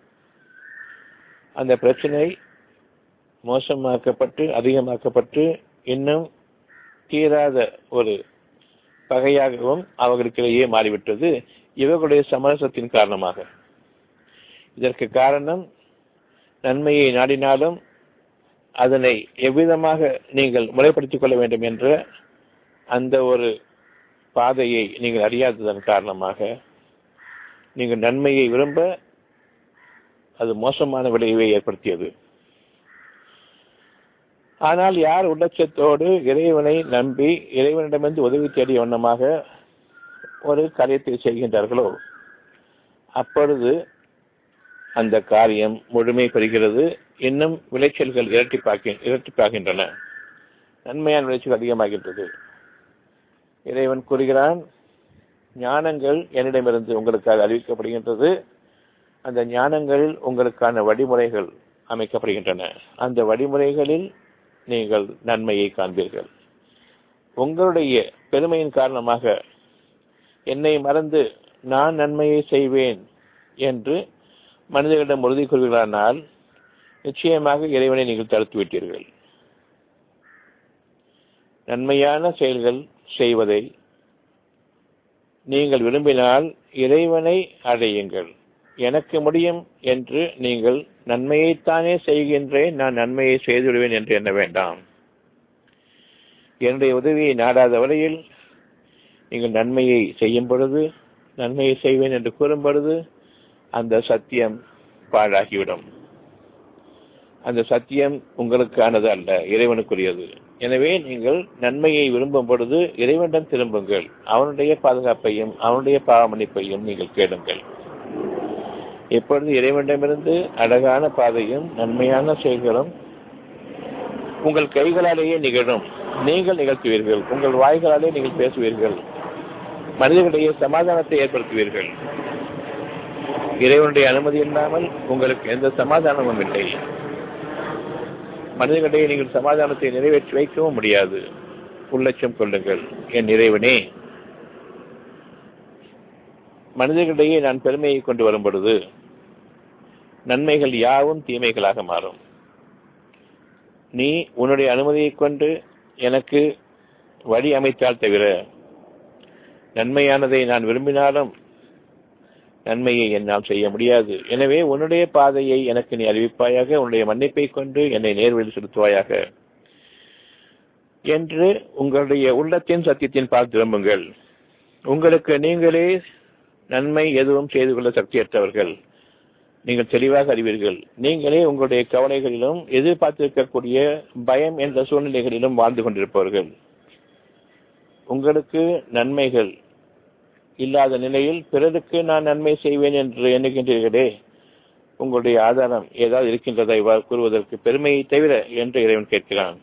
அந்த பிரச்சனை மோசமாக்கப்பட்டு அதிகமாக்கப்பட்டு இன்னும் தீராத ஒரு பகையாகவும் அவர்களுக்கிடையே மாறிவிட்டது, இவர்களுடைய சமரசத்தின் காரணமாக. இதற்கு காரணம் நன்மையை நாடினாலும் அதனை எவ்விதமாக நீங்கள் முறைப்படுத்திக் கொள்ள வேண்டும் என்ற அந்த ஒரு பாதையை நீங்கள் அறியாததன் காரணமாக நீங்கள் நன்மையை விரும்ப அது மோசமான விளைவை ஏற்படுத்தியது. ஆனால் யார் உள்ளட்சத்தோடு இறைவனை நம்பி இறைவனிடமிருந்து உதவி தேடிய வண்ணமாக ஒரு காரியத்தை செய்கின்றார்களோ அப்பொழுது அந்த காரியம் முழுமை பெறுகிறது. இன்னும் விளைச்சல்கள் இரட்டிப்பாகின்றன, நன்மையான விளைச்சல் அதிகமாகின்றது. இறைவன் கூறுகிறான், ஞானங்கள் என்னிடமிருந்து உங்களுக்காக அறிவிக்கப்படுகின்றது, அந்த ஞானங்களில் உங்களுக்கான வழிமுறைகள் அமைக்கப்படுகின்றன, அந்த வழிமுறைகளில் நீங்கள் நன்மையை காண்பீர்கள். உங்களுடைய பெருமையின் காரணமாக என்னை மறந்து நான் நன்மையை செய்வேன் என்று மனிதர்களிடம் உறுதி கூறுகிறானால் நிச்சயமாக இறைவனை நீங்கள் தடுத்து விட்டீர்கள். நன்மையான செயல்கள் செய்வதை நீங்கள் விரும்பினால் இறைவனை அடையுங்கள். எனக்கு முடியும் என்று நீங்கள் நன்மையைத்தானே செய்கின்றேன், நான் நன்மையை செய்துவிடுவேன் என்று எண்ண வேண்டாம். என்னுடைய உதவியை நாடாத வரையில் நீங்கள் நன்மையை செய்யும் பொழுது, நன்மையை செய்வேன் என்று கூறும் பொழுது அந்த சத்தியம் பாழாகிவிடும். அந்த சத்தியம் உங்களுக்கானது அல்ல, இறைவனுக்குரியது. எனவே நீங்கள் நன்மையை விரும்பும் பொழுது இறைவனிடம் திரும்புங்கள். அவனுடைய பாதுகாப்பையும் அவனுடைய பாவ மன்னிப்பையும் நீங்கள் கேளுங்கள். எப்பொழுது இறைவனிடமிருந்து அழகான பாதையும் நன்மையான செயல்களும் உங்கள் கைகளாலேயே நிகழும், நீங்கள் நிகழ்த்துவீர்கள், உங்கள் வாய்களாலே நீங்கள் பேசுவீர்கள், மனிதர்களிடையே சமாதானத்தை ஏற்படுத்துவீர்கள். இறைவனுடைய அனுமதி இல்லாமல் உங்களுக்கு எந்த சமாதானமும் இல்லை. மனிதர்களிடையே நீங்கள் சமாதானத்தை நிறைவேற்றி வைக்கவும் முடியாது. உள்ளட்சம் கொள்ளுங்கள், என் இறைவனே, மனிதர்களிடையே நான் பெருமையை கொண்டு வரும் பொழுது நன்மைகள் யாவும் தீமைகளாக மாறும். நீ உன்னுடைய அனுமதியை கொண்டு எனக்கு வழி அமைத்தால் தவிர நன்மையானதை நான் விரும்பினாலும் நன்மையை என்னால் செய்ய முடியாது. எனவே உன்னுடைய பாதையை எனக்கு நீ அறிவிப்பாயாக, உன்னுடைய மன்னிப்பை கொண்டு என்னை நேர்வழியில் செலுத்துவாயாக என்று உங்களுடைய உள்ளத்தின் சத்தியத்தின் பால் திரும்புங்கள். உங்களுக்கு நீங்களே நன்மை எதுவும் செய்து கொள்ள சக்தியற்றவர்கள். நீங்கள் தெளிவாக அறிவீர்கள். நீங்களே உங்களுடைய கவலைகளிலும் எதிர்பார்த்திருக்கக்கூடிய பயம் என்ற சூழ்நிலைகளிலும் வாழ்ந்து கொண்டிருப்பவர்கள். உங்களுக்கு நன்மைகள் இல்லாத நிலையில் பிறருக்கு நான் நன்மை செய்வேன் என்று எண்ணுகின்றீர்களே, உங்களுடைய ஆதாரம் ஏதாவது இருக்கின்றதா இவ்வாறு கூறுவதற்கு? பெருமையை தவிர என்று இறைவன் கேட்கிறான்.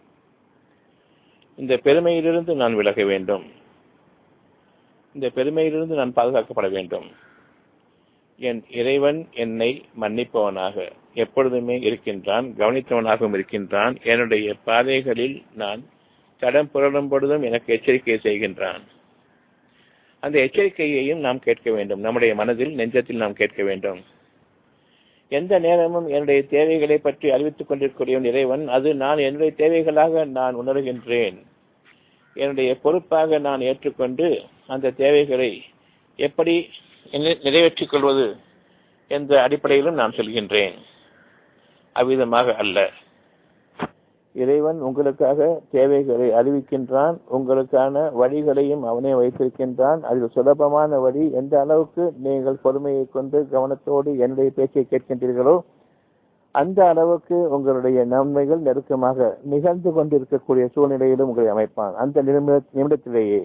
இந்த பெருமையிலிருந்து நான் விலக வேண்டும். இந்த பெருமையிலிருந்து நான் பாதுகாக்கப்பட வேண்டும். என் இறைவன் என்னை மன்னிப்பவனாக எப்பொழுதுமே இருக்கின்றான், கவனித்தவனாகவும் இருக்கின்றான். என்னுடைய பாதைகளில் நான் தடம் புரளும் பொழுதும் எனக்கு எச்சரிக்கை செய்கின்றான். அந்த எச்சரிக்கையையும் நாம் கேட்க வேண்டும். நம்முடைய மனதில், நெஞ்சத்தில் நாம் கேட்க வேண்டும். எந்த நேரமும் என்னுடைய தேவைகளை பற்றி அறிவித்துக் கொண்டிருக்கிற இறைவன், அது நான் என்னுடைய தேவைகளாக நான் உணர்கின்றேன். என்னுடைய பொறுப்பாக நான் ஏற்றுக்கொண்டு அந்த தேவைகளை எப்படி நிறைவேற்றிக் கொள்வது என்ற அடிப்படையிலும் நான் சொல்கின்றேன். அவ்விதமாக அல்ல. இறைவன் உங்களுக்காக தேவைகளை அறிவிக்கின்றான், உங்களுக்கான வழிகளையும் அவனே வைத்திருக்கின்றான். அதில் சுலபமான வழி எந்த அளவுக்கு நீங்கள் பொறுமையை கொண்டு கவனத்தோடு என்னுடைய பேச்சை கேட்கின்றீர்களோ அந்த அளவுக்கு உங்களுடைய நன்மைகள் நெருக்கமாக நிகழ்ந்து கொண்டிருக்கக்கூடிய சூழ்நிலையிலும் உங்களை அமைப்பான். அந்த நிமிடத்திலேயே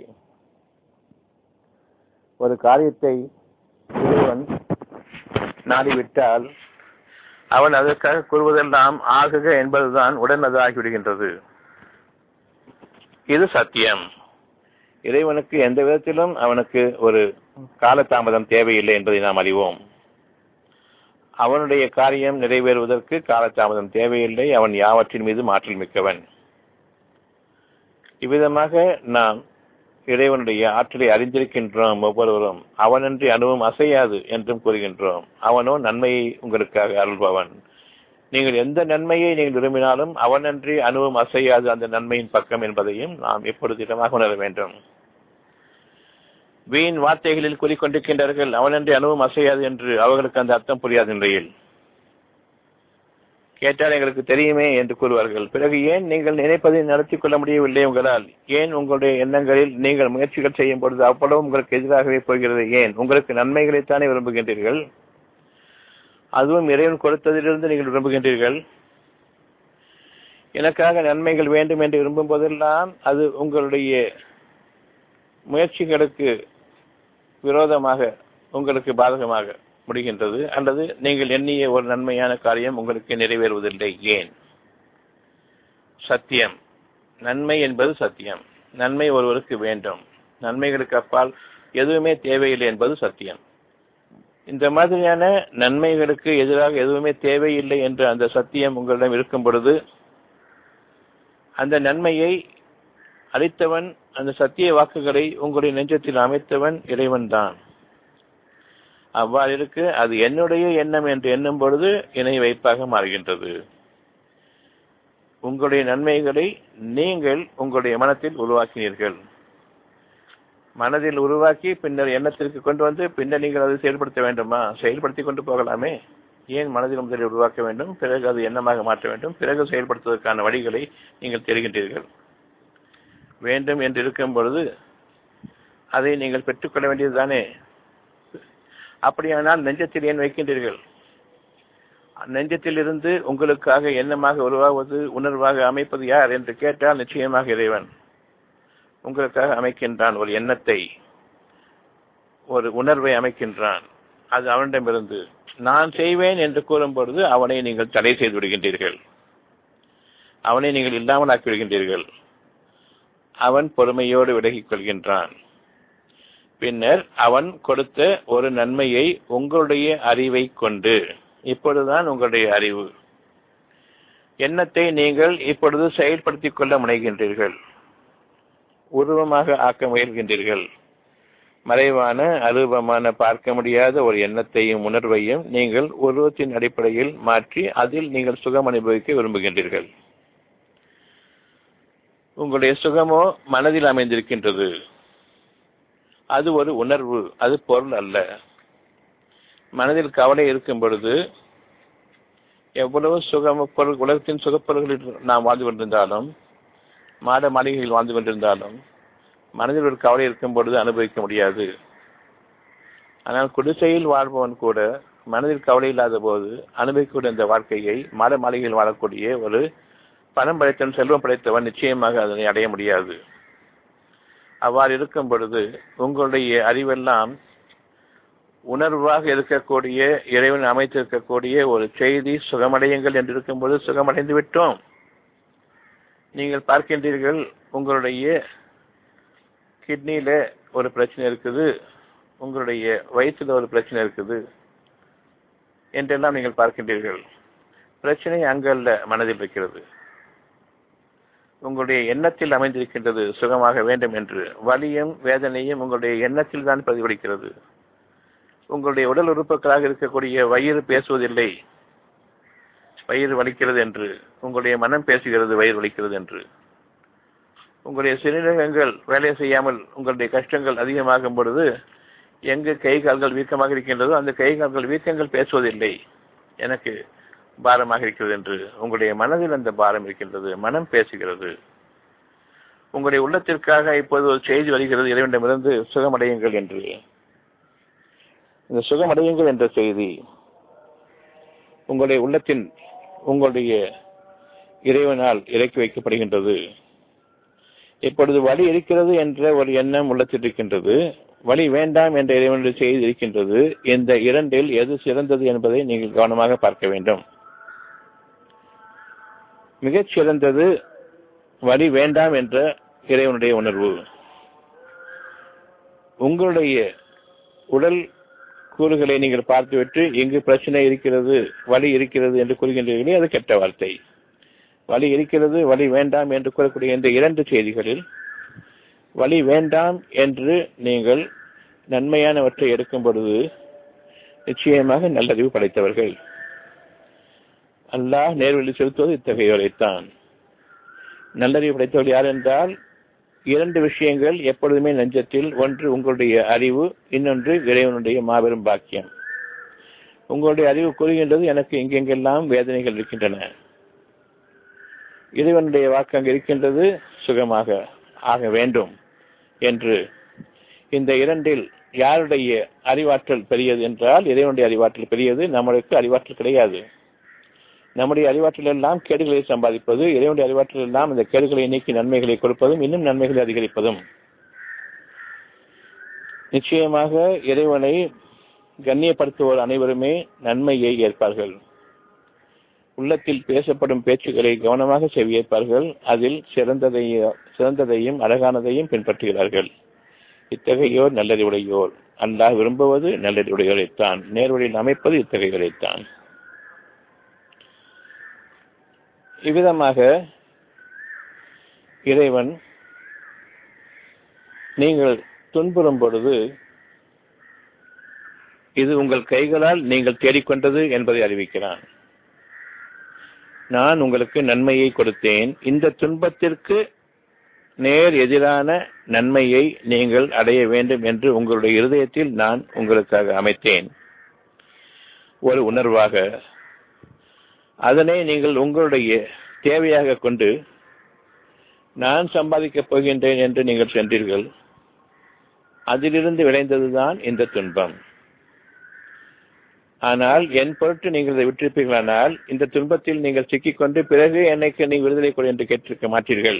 ஒரு காரியத்தை இறைவன் நாடிவிட்டால் அவன் அதற்காக கூறுவதெல்லாம் ஆகுக என்பதுதான் உடன் அது ஆகிவிடுகின்றது. இது சத்தியம். இறைவனுக்கு எந்த விதத்திலும் அவனுக்கு ஒரு காலதாமதம் தேவையில்லை என்பதை நாம் அறிவோம். அவனுடைய காரியம் நிறைவேறுவதற்கு காலதாமதம் தேவையில்லை. அவன் யாவற்றின் மீது ஆற்றல் மிக்கவன். இவ்விதமாக நாம் இறைவனுடைய ஆற்றலை அறிந்திருக்கின்றோம். ஒவ்வொருவரும் அவனன்றி அணுவும் அசையாது என்றும் கூறுகின்றோம். அவனோ நன்மையை உங்களுக்காக அருள்பவன். நீங்கள் எந்த நன்மையை நீங்கள் விரும்பினாலும் அவனன்றி அணுவும் அசையாது அந்த நன்மையின் பக்கம் என்பதையும் நாம் எப்பொழுது இடமாக உணர வேண்டும். வீண் வார்த்தைகளில் கூறிக்கொண்டிருக்கின்றார்கள் அவனன்றி அணுவும் அசையாது என்று. அவர்களுக்கு அந்த அர்த்தம் புரியாத நிலையில் கேட்டால் எங்களுக்கு தெரியுமே என்று கூறுவார்கள். பிறகு ஏன் நீங்கள் நினைப்பதை நடத்தி கொள்ள முடியவில்லை உங்களால்? ஏன் உங்களுடைய எண்ணங்களில் நீங்கள் முயற்சிகள் செய்யும் பொழுது அவ்வளவு உங்களுக்கு எதிராகவே போகிறது? ஏன்? உங்களுக்கு நன்மைகளைத்தானே விரும்புகின்றீர்கள். அதுவும் இறைவன் கொடுத்ததிலிருந்து நீங்கள் விரும்புகின்றீர்கள். எனக்காக நன்மைகள் வேண்டும் என்று விரும்பும் போதெல்லாம் அது உங்களுடைய முயற்சிகளுக்கு விரோதமாக உங்களுக்கு பாதகமாக முடிகின்றது. அல்லது நீங்கள் எண்ணிய ஒரு நன்மையான காரியம் உங்களுக்கு நிறைவேறுவதில்லை. ஏன்? சத்தியம். நன்மை என்பது சத்தியம். நன்மை ஒருவருக்கு வேண்டும். நன்மைகளுக்கு அப்பால் எதுவுமே தேவையில்லை என்பது சத்தியம். இந்த மாதிரியான நன்மைகளுக்கு எதிராக எதுவுமே தேவையில்லை என்ற அந்த சத்தியம் உங்களிடம் இருக்கும் பொழுது அந்த நன்மையை அளித்தவன், அந்த சத்திய வாக்குகளை உங்களுடைய நெஞ்சத்தில் அமைத்தவன் இறைவன் தான். அவ்வாறு இருக்கு அது என்னுடைய எண்ணம் என்று எண்ணும் பொழுது இணை வைப்பாக மாறுகின்றது. உங்களுடைய நன்மைகளை நீங்கள் உங்களுடைய மனத்தில் உருவாக்கினீர்கள். மனதில் உருவாக்கி பின்னர் எண்ணத்திற்கு கொண்டு வந்து பின்னர் நீங்கள் அதை செயல்படுத்த வேண்டுமா? செயல்படுத்தி கொண்டு போகலாமே. ஏன் மனதில் முதலில் உருவாக்க வேண்டும், பிறகு அது எண்ணமாக மாற்ற வேண்டும், பிறகு செயல்படுத்துவதற்கான வழிகளை நீங்கள் தெரிகின்றீர்கள். வேண்டும் என்று இருக்கும் பொழுது அதை நீங்கள் பெற்றுக்கொள்ள வேண்டியதுதானே. அப்படியானால் நெஞ்சத்தில் ஏன் வைக்கின்றீர்கள்? நெஞ்சத்தில் இருந்து உங்களுக்காக எண்ணமாக உருவாவது உணர்வாக அமைப்பது யார் என்று கேட்டால் நிச்சயமாக இறைவன் உங்களுக்காக அமைக்கின்றான். ஒரு எண்ணத்தை, ஒரு உணர்வை அமைக்கின்றான். அது அவனிடமிருந்து. நான் செய்வேன் என்று கூறும் பொழுது அவனை நீங்கள் தடை செய்து விடுகின்றீர்கள், அவனை நீங்கள் இல்லாமல் ஆக்கி விடுகின்றீர்கள். அவன் பொறுமையோடு விலகிக் கொள்கின்றான். பின்னர் அவன் கொடுத்த ஒரு நன்மையை உங்களுடைய அறிவை கொண்டு, இப்பொழுதுதான் உங்களுடைய அறிவு எண்ணத்தை நீங்கள் இப்பொழுது செயல்படுத்திக் கொள்ள முனைகின்றீர்கள், உருவமாக ஆக்க முயல்கின்றீர்கள். மறைவான அரூபமான பார்க்க முடியாத ஒரு எண்ணத்தையும் உணர்வையும் நீங்கள் உருவத்தின் அடிப்படையில் மாற்றி அதில் நீங்கள் சுகம் அனுபவிக்க விரும்புகின்றீர்கள். உங்களுடைய சுகமோ மனதில் அமைந்திருக்கின்றது. அது ஒரு உணர்வு, அது பொருள் அல்ல. மனதில் கவலை இருக்கும் பொழுது எவ்வளவு சுகம பொருள், உலகத்தின் சுகப்பொருள்களில் நாம் வாழ்ந்து கொண்டிருந்தாலும், மாட மாளிகையில் வாழ்ந்து கொண்டிருந்தாலும், மனதில் ஒரு கவலை இருக்கும் பொழுது அனுபவிக்க முடியாது. ஆனால் குடிசையில் வாழ்பவன் கூட மனதில் கவலை இல்லாத போது அனுபவிக்கக்கூடிய இந்த வாழ்க்கையை மாட மாளிகையில் வாழக்கூடிய ஒரு பணம் படைத்தவன், செல்வம் படைத்தவன் நிச்சயமாக அதனை அடைய முடியாது. அவ்வாறு இருக்கும் பொழுது உங்களுடைய அறிவெல்லாம் உணர்வாக இருக்கக்கூடிய இறைவன் அமைத்திருக்கக்கூடிய ஒரு செய்தி, சுகமடையுங்கள் என்று இருக்கும்போது சுகமடைந்து விட்டோம். நீங்கள் பார்க்கின்றீர்கள் உங்களுடைய கிட்னியில ஒரு பிரச்சனை இருக்குது, உங்களுடைய வயிற்றுல ஒரு பிரச்சனை இருக்குது என்றெல்லாம் நீங்கள் பார்க்கின்றீர்கள். பிரச்சனை அங்கல்ல, மனதில் இருக்கிறது. உங்களுடைய எண்ணத்தில் அமைந்திருக்கின்றது சுகமாக வேண்டும் என்று. வலியும் வேதனையும் உங்களுடைய எண்ணத்தில் தான் பிரதிபலிக்கிறது. உங்களுடைய உடல் உறுப்புகளாக இருக்கக்கூடிய வயிறு பேசுவதில்லை வயிறு வலிக்கிறது என்று, உங்களுடைய மனம் பேசுகிறது வயிறு வலிக்கிறது என்று. உங்களுடைய சிறுநீரகங்கள் வேலை செய்யாமல் உங்களுடைய கஷ்டங்கள் அதிகமாகும் பொழுது எங்கு கை கால்கள் வீக்கமாக இருக்கின்றதோ அந்த கை கால்கள் வீக்கங்கள் பேசுவதில்லை எனக்கு பாரமாக இருக்கிறது என்று. உங்களுடைய மனதில் அந்த பாரம் இருக்கின்றது, மனம் பேசுகிறது. உங்களுடைய உள்ளத்திற்காக இப்போது ஒரு செய்தி வருகிறது இறைவனிடமிருந்து, சுகமடையுங்கள் என்று. இந்த சுகமடையுங்கள் என்ற செய்தி உங்களுடைய உள்ளத்தின் உங்களுடைய இறைவனால் இறக்கி வைக்கப்படுகின்றது. இப்பொழுது வலி இருக்கிறது என்ற ஒரு எண்ணம் உள்ளத்தில் இருக்கின்றது, வலி வேண்டாம் என்ற இறைவனுடைய செய்தி இருக்கின்றது. இந்த இரண்டில் எது சிறந்தது என்பதை நீங்கள் கவனமாக பார்க்க வேண்டும். மிகச் சிறந்தது வலி வேண்டாம் என்ற இறைவனுடைய உணர்வு. உங்களுடைய உடல் கூறுகளை நீங்கள் பார்த்துவிட்டு இங்கு பிரச்சனை இருக்கிறது, வலி இருக்கிறது என்று கூறுகின்றீர்களே, அது கெட்ட வார்த்தை. வலி இருக்கிறது, வலி வேண்டாம் என்று கூறக்கூடிய இந்த இரண்டு செய்திகளில் வலி வேண்டாம் என்று நீங்கள் நன்மையானவற்றை எடுக்கும் பொழுது நிச்சயமாக நல்லறிவு படைத்தவர்கள். அல்லாஹ் நேர்வழி செலுத்துவது இத்தகையோரைத்தான். நல்லறிவு படைத்தவர்கள் யார் என்றால், இரண்டு விஷயங்கள் எப்பொழுதுமே நெஞ்சத்தில், ஒன்று உங்களுடைய அறிவு, இன்னொன்று இறைவனுடைய மாபெரும் பாக்கியம். உங்களுடைய அறிவு கூறுகின்றது எனக்கு எங்கெங்கெல்லாம் வேதனைகள் இருக்கின்றன, இறைவனுடைய வாக்கு அங்கு இருக்கின்றது, சுகமாக ஆக வேண்டும் என்று. இந்த இரண்டில் யாருடைய அறிவாற்றல் பெரியது என்றால் இறைவனுடைய அறிவாற்றல் பெரியது. நம்மளுக்கு அறிவாற்றல் கிடையாது. நம்முடைய அறிவாற்றல் எல்லாம் கேடுகளை சம்பாதிப்பது, இறைவனுடைய அறிவாற்றல் எல்லாம் இந்த கேடுகளை நீக்கி நன்மைகளை கொடுப்பதும் இன்னும் நன்மைகளை அதிகரிப்பதும். நிச்சயமாக இறைவனை கண்ணியப்படுத்துவோர் அனைவருமே நன்மையை ஏற்பார்கள். உள்ளத்தில் பேசப்படும் பேச்சுக்களை கவனமாக செவியேற்பார்கள். அதில் சிறந்ததையும் அழகானதையும் பின்பற்றுகிறார்கள். இத்தகையோர் நல்லறிவுடையோர். அல்லாஹ் விரும்புவது நல்லறிவுடையோரைத்தான். நேர்வழியில் அமைப்பது இத்தகையோரைத்தான். இவ்விதமாக இறைவன் நீங்கள் துன்புறும் பொழுது இது உங்கள் கைகளால் நீங்கள் தேடிக்கொண்டது என்பதை அறிவிக்கிறான். நான் உங்களுக்கு நன்மையை கொடுத்தேன், இந்த துன்பத்திற்கு நேர் எதிரான நன்மையை நீங்கள் அடைய வேண்டும் என்று உங்களுடைய இருதயத்தில் நான் உங்களுக்காக அமைத்தேன். ஒரு உணர்வாக அதனை நீங்கள் உங்களுடைய தேவையாக கொண்டு நான் சம்பாதிக்கப் போகின்றேன் என்று நீங்கள் சென்றீர்கள். அதிலிருந்து விளைந்ததுதான் இந்த துன்பம். ஆனால் என் பொருட்டு நீங்கள் இதை விட்டிருப்பீர்களானால் இந்த துன்பத்தில் நீங்கள் சிக்கிக்கொண்டு பிறகு என்னைக்கு நீங்கள் விடுதலை கொடு என்று கேட்டிருக்க மாட்டீர்கள்.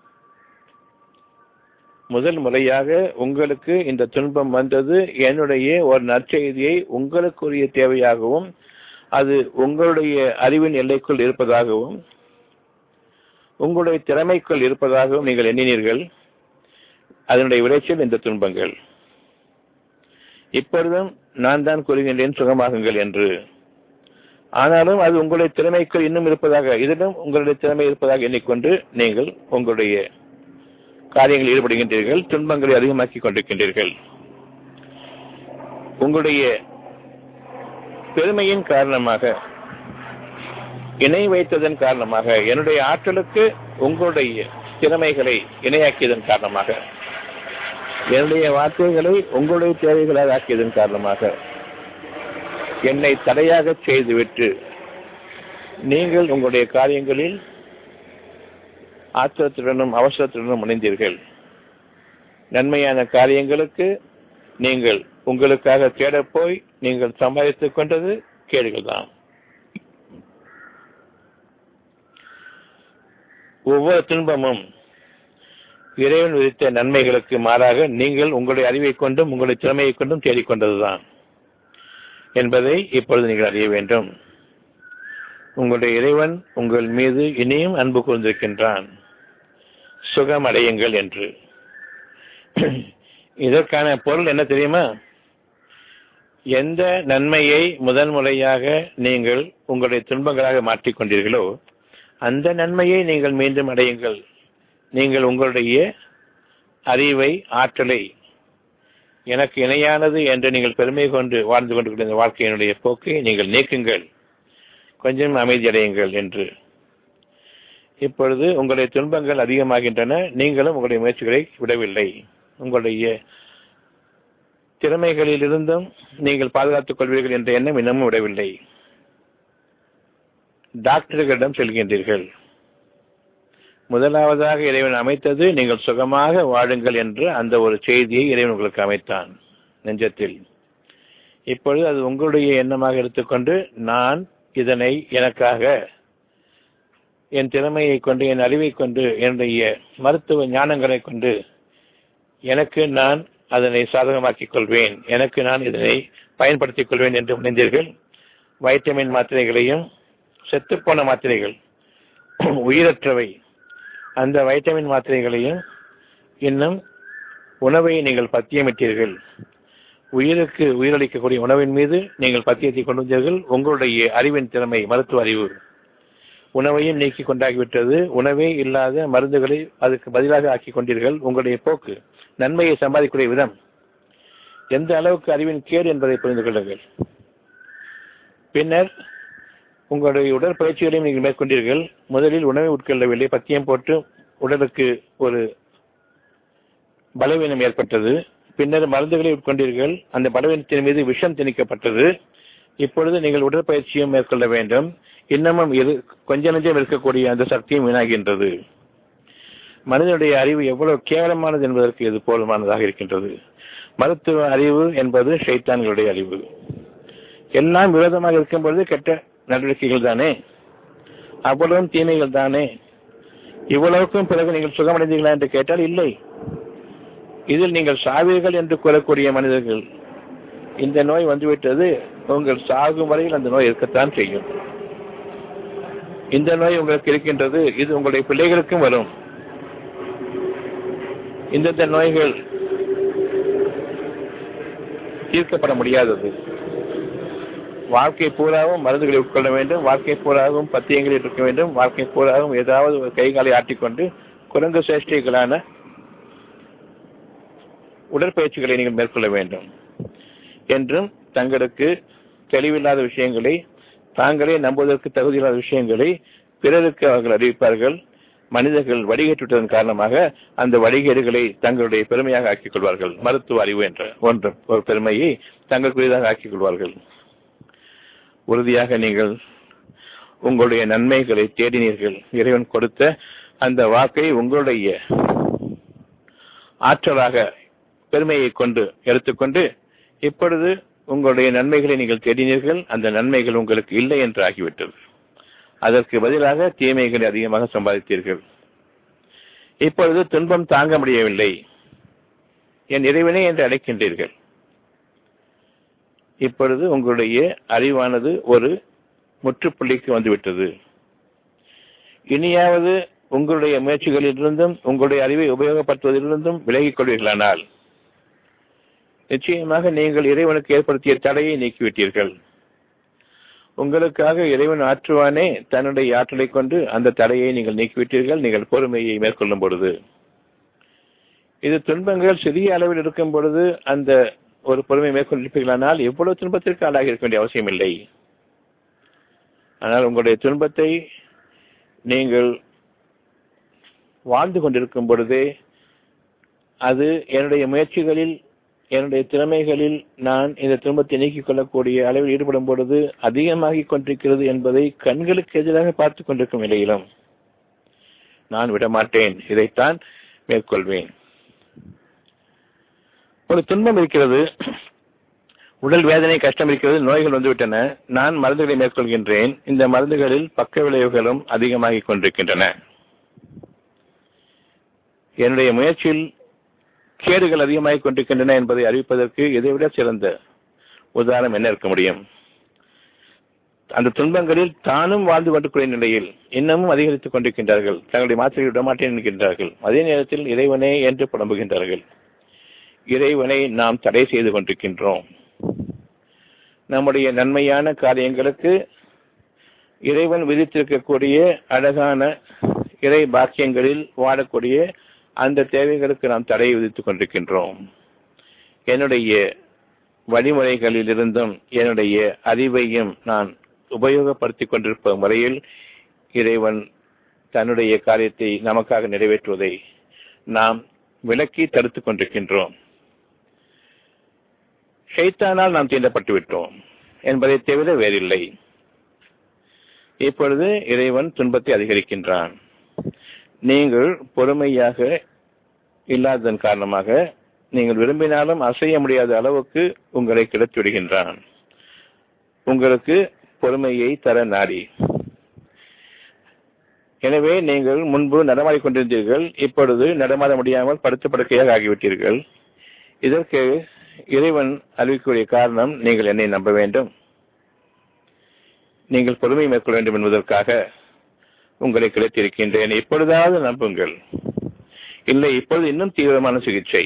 முதல் முறையாக உங்களுக்கு இந்த துன்பம் வந்தது என்னுடைய ஒரு நற்செய்தியை உங்களுக்குரிய தேவையாகவும் அது உங்களுடைய அறிவின் எல்லைக்குள் இருப்பதாகவும் உங்களுடைய திறமைக்குள் இருப்பதாகவும் நீங்கள் எண்ணினீர்கள். அதனுடைய விளைச்சல் இந்த துன்பங்கள். இப்பொழுதும் நான் தான் கூறுகின்றேன் சுகமாகுங்கள் என்று. ஆனாலும் அது உங்களுடைய திறமைக்குள் இன்னும் இருப்பதாக, இதிலும் உங்களுடைய திறமை இருப்பதாக எண்ணிக்கொண்டு நீங்கள் உங்களுடைய காரியங்களில் ஈடுபடுகின்றீர்கள், துன்பங்களை அதிகமாக்கிக் கொண்டிருக்கின்றீர்கள். உங்களுடைய பெருமையின் காரணமாக, இணை வைத்ததன் காரணமாக, என்னுடைய ஆற்றலுக்கு உங்களுடைய திறமைகளை இணையாக்கியதன் காரணமாக, என்னுடைய வார்த்தைகளை உங்களுடைய தேவைகளாக ஆக்கியதன் காரணமாக என்னை தடையாக செய்துவிட்டு நீங்கள் உங்களுடைய காரியங்களில் ஆத்திரத்துடனும் அவசரத்துடனும் முனைந்தீர்கள். நன்மையான காரியங்களுக்கு நீங்கள் உங்களுக்காக தேடப் போய் நீங்கள் சம்பாதித்துக் கொண்டது கேடுகள் தான். ஒவ்வொரு துன்பமும் இறைவன் விதித்த நன்மைகளுக்கு மாறாக நீங்கள் உங்களுடைய அறிவை கொண்டும் உங்களுடைய திறமையை கொண்டும் தேடிக்கொண்டதுதான் என்பதை இப்பொழுது நீங்கள் அறிய வேண்டும். உங்களுடைய இறைவன் உங்கள் மீது இனியும் அன்பு கூர்ந்திருக்கின்றான், சுகம் அடையுங்கள் என்று. இதற்கான பொருள் என்ன தெரியுமா? எந்த நன்மையை முதல் முறையாக நீங்கள் உங்களுடைய துன்பங்களாக மாற்றிக்கொண்டீர்களோ அந்த நன்மையை நீங்கள் மீண்டும் அடையுங்கள். நீங்கள் உங்களுடைய அறிவை, ஆற்றலை எனக்கு இணையானது என்று நீங்கள் பெருமை கொண்டு வாழ்ந்து கொண்டிருக்கிற வாழ்க்கையினுடைய போக்கை நீங்கள் நீக்குங்கள், கொஞ்சம் அமைதியடையுங்கள் என்று. இப்பொழுது உங்களுடைய துன்பங்கள் அதிகமாகின்றன. நீங்களும் உங்களுடைய முயற்சிகளை விடவில்லை. உங்களுடைய திறமைகளிலிருந்தும் நீங்கள் பாதுகாத்துக் கொள்வீர்கள் என்ற எண்ணம் இன்னமும் விடவில்லை. டாக்டர்களிடம் செல்கின்றீர்கள். முதலாவதாக இறைவன் அமைத்தது நீங்கள் சுகமாக வாழுங்கள் என்று அந்த ஒரு செய்தியை இறைவன் உங்களுக்கு அமைத்தான் நெஞ்சத்தில். இப்பொழுது அது உங்களுடைய எண்ணமாக எடுத்துக்கொண்டு நான் இதனை எனக்காக என் திறமையை கொண்டு, என் அறிவை கொண்டு, என்னுடைய மருத்துவ ஞானங்களை கொண்டு எனக்கு நான் அதனை சாதகமாக்கிக் கொள்வேன், எனக்கு நான் இதனை பயன்படுத்திக் கொள்வேன் என்று முனைந்தீர்கள். வைட்டமின் மாத்திரைகளையும், செத்துப்போன மாத்திரைகள், உயிரற்றவை, அந்த வைட்டமின் மாத்திரைகளையும் இன்னும் உணவை நீங்கள் பத்தியமிட்டீர்கள். உயிருக்கு உயிரளிக்கக்கூடிய உணவின் மீது நீங்கள் பத்தியத்தை கொண்டு வந்தீர்கள். உங்களுடைய அறிவின் திறமை, மருத்துவ அறிவு உணவையும் நீக்கி கொண்டாகிவிட்டது. உணவே இல்லாத மருந்துகளை அதுக்கு பதிலாக ஆக்கி கொண்டீர்கள். உங்களுடைய போக்கு, நன்மையை சம்பாதிக்கக்கூடிய விதம் எந்த அளவுக்கு அறிவின் கேடு என்பதை புரிந்து கொள்ளுங்கள். பின்னர் உங்களுடைய உடற்பயிற்சிகளையும் நீங்கள் மேற்கொண்டீர்கள். முதலில் உணவை உட்கொள்ளவில்லை, பத்தியம் போட்டு உடலுக்கு ஒரு பலவீனம் ஏற்பட்டது. பின்னர் மருந்துகளை உட்கொண்டீர்கள், அந்த பலவீனத்தின் மீது விஷம் திணிக்கப்பட்டது. இப்பொழுது நீங்கள் உடற்பயிற்சியும் மேற்கொள்ள வேண்டும். இன்னமும் கொஞ்ச நெஞ்சம் இருக்கக்கூடிய அந்த சக்தியும் வீணாகின்றது. மனிதனுடைய அறிவு எவ்வளவு கேவலமானது என்பதற்கு இது போலமானதாக இருக்கின்றது. மருத்துவ அறிவு என்பது ஷைத்தான்களுடைய அறிவு. எல்லாம் விரோதமாக இருக்கும் பொழுது கெட்ட நடவடிக்கைகள் தானே, அவ்வளவும் தீமைகள் தானே. இவ்வளவுக்கும் பிறகு நீங்கள் சுகமடைந்தீர்களா என்று கேட்டால் இல்லை. இதில் நீங்கள் சாவீர்கள் என்று கூறக்கூடிய மனிதர்கள், இந்த நோய் வந்துவிட்டது, உங்கள் சாகும் வரையில் அந்த நோய் இருக்கத்தான் செய்யும். இந்த நோய் உங்களுக்கு இருக்கின்றது, இது உங்களுடைய பிள்ளைகளுக்கும் வரும். இந்த நோய்கள் தீர்க்கப்பட முடியாதது. வாழ்க்கை பூராவும் மருந்துகளை உட்கொள்ள வேண்டும், வாழ்க்கை பூராவும் பத்தியங்களில் இருக்க வேண்டும், வாழ்க்கை பூராவும் ஏதாவது ஒரு கைகாலை ஆட்டிக்கொண்டு குரங்கு சேஷ்டைகளான உடற்பயிற்சிகளை நீங்கள் மேற்கொள்ள வேண்டும் என்றும் தங்களுக்கு தெளிவில்லாத விஷயங்களை, தாங்களே நம்புவதற்கு தகுதியில்லாத விஷயங்களை பிறருக்கு அவர்கள் அறிவிப்பார்கள். மனிதர்கள் வடிகட்டுவதன் காரணமாக அந்த வடிகேடுகளை தங்களுடைய பெருமையாக ஆக்கிக் கொள்வார்கள். மருத்துவ அறிவு என்ற ஒரு பெருமையை தங்களுக்குரியதாக ஆக்கிக் கொள்வார்கள். உறுதியாக நீங்கள் உங்களுடைய நன்மைகளை தேடினீர்கள். இறைவன் கொடுத்த அந்த வாக்கை உங்களுடைய ஆற்றலாக பெருமையை கொண்டு எடுத்துக்கொண்டு இப்பொழுது உங்களுடைய நன்மைகளை நீங்கள் தேடினீர்கள். அந்த நன்மைகள் உங்களுக்கு இல்லை என்று ஆகிவிட்டது. அதற்கு பதிலாக தீமைகளை அதிகமாக சம்பாதித்தீர்கள். இப்பொழுது துன்பம் தாங்க முடியவில்லை, என் இறைவனே என்று அழைக்கின்றீர்கள். இப்பொழுது உங்களுடைய அறிவானது ஒரு முற்றுப்புள்ளிக்கு வந்துவிட்டது. இனியாவது உங்களுடைய முயற்சிகளிலிருந்தும் உங்களுடைய அறிவை உபயோகப்படுத்துவதிலிருந்தும் விலகிக் கொள்வீர்களானால் நிச்சயமாக நீங்கள் இறைவனுக்கு ஏற்படுத்திய தடையை நீக்கிவிட்டீர்கள். உங்களுக்காக இறைவன் ஆற்றுவானே தன்னுடைய ஆற்றலை கொண்டு அந்த தடையை நீங்கள் நீக்கிவிட்டீர்கள். நீங்கள் பொறுமையை மேற்கொள்ளும் பொழுது, இது துன்பங்கள் சிறிய அளவில் இருக்கும் பொழுது அந்த ஒரு பொறுமை மேற்கொண்டிருப்பீர்களானால் எவ்வளவு துன்பத்திற்கு ஆளாகி இருக்க வேண்டிய அவசியம் இல்லை. ஆனால் உங்களுடைய துன்பத்தை நீங்கள் வாழ்ந்து கொண்டிருக்கும் பொழுதே அது என்னுடைய முயற்சிகளில், என்னுடைய திறமைகளில் நான் இந்த துன்பத்தை நீக்கிக் கொள்ளக்கூடிய அளவில் ஈடுபடும் பொழுது அதிகமாகிக் கொண்டிருக்கிறது என்பதை கண்களுக்கு எதிராக பார்த்துக் கொண்டிருக்கும் நிலையிலும் நான் விடமாட்டேன், இதைத்தான் மேற்கொள்வேன். ஒரு துன்பம் இருக்கிறது, உடல் வேதனை, கஷ்டம் இருக்கிறது, நோய்கள் வந்துவிட்டன. நான் மருந்துகளை மேற்கொள்கின்றேன். இந்த மருந்துகளில் பக்க விளைவுகளும் அதிகமாகிக் கொண்டிருக்கின்றன. என்னுடைய முயற்சியில் கேடுகள் அதிகமாகிக் கொண்டிருக்கின்றன என்பதை அறிவிப்பதற்கு இதைவிட சிறந்த உதாரணம் என்ன இருக்க முடியும்? அந்த துன்பங்களில் தானும் வாழ்ந்து கொண்டிருக்கிற நிலையில் இன்னமும் அதிகரித்துக் கொண்டிருக்கின்றார்கள். தங்களுடைய மாத்திரையை விடமாட்டேன் என்கின்றார்கள். அதே நேரத்தில் இறைவனே என்று புலம்புகின்றார்கள். இறைவனை நாம் தடை செய்து கொண்டிருக்கின்றோம். நம்முடைய நன்மையான காரியங்களுக்கு இறைவன் விதித்திருக்கக்கூடிய அழகான இறை பாக்கியங்களில் வாழக்கூடிய அந்த தேவைகளுக்கு நாம் தடையை விதித்துக் கொண்டிருக்கின்றோம். என்னுடைய வழிமுறைகளிலிருந்தும் என்னுடைய அறிவையும் நான் உபயோகப்படுத்திக் கொண்டிருப்ப முறையில் இறைவன் தன்னுடைய காரியத்தை நமக்காக நிறைவேற்றுவதை நாம் விலக்கி தடுத்துக் கொண்டிருக்கின்றோம். ஷைத்தானால் நாம் தீண்டப்பட்டு விட்டோம் என்பதை தவிர வேறில்லை. இப்பொழுது இறைவன் துன்பத்தை அதிகரிக்கின்றான். நீங்கள் பொறுமையாக இல்லாததன் காரணமாக நீங்கள் விரும்பினாலும் அசைய முடியாத அளவுக்கு உங்களை கிடத்தி விடுகின்றான். உங்களுக்கு பொறுமையை தர நாடி. எனவே நீங்கள் முன்பு நடமாடிக் கொண்டிருந்தீர்கள், இப்பொழுது நடமாட முடியாமல் படுத்த படுக்கையாக ஆகிவிட்டீர்கள். இதற்கு இறைவன் அறிவிக்கக்கூடிய காரணம், நீங்கள் என்னை நம்ப வேண்டும், நீங்கள் பொறுமை மேற்கொள்ள வேண்டும் என்பதற்காக உங்களை கிடைத்திருக்கின்றேன். இப்பொழுதாவது நம்புங்கள். இல்லை, இப்பொழுது இன்னும் தீவிரமான சிகிச்சை.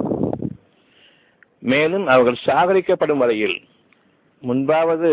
மேலும் அவர்கள் சாகரிக்கப்படும் வரையில், முன்பாவது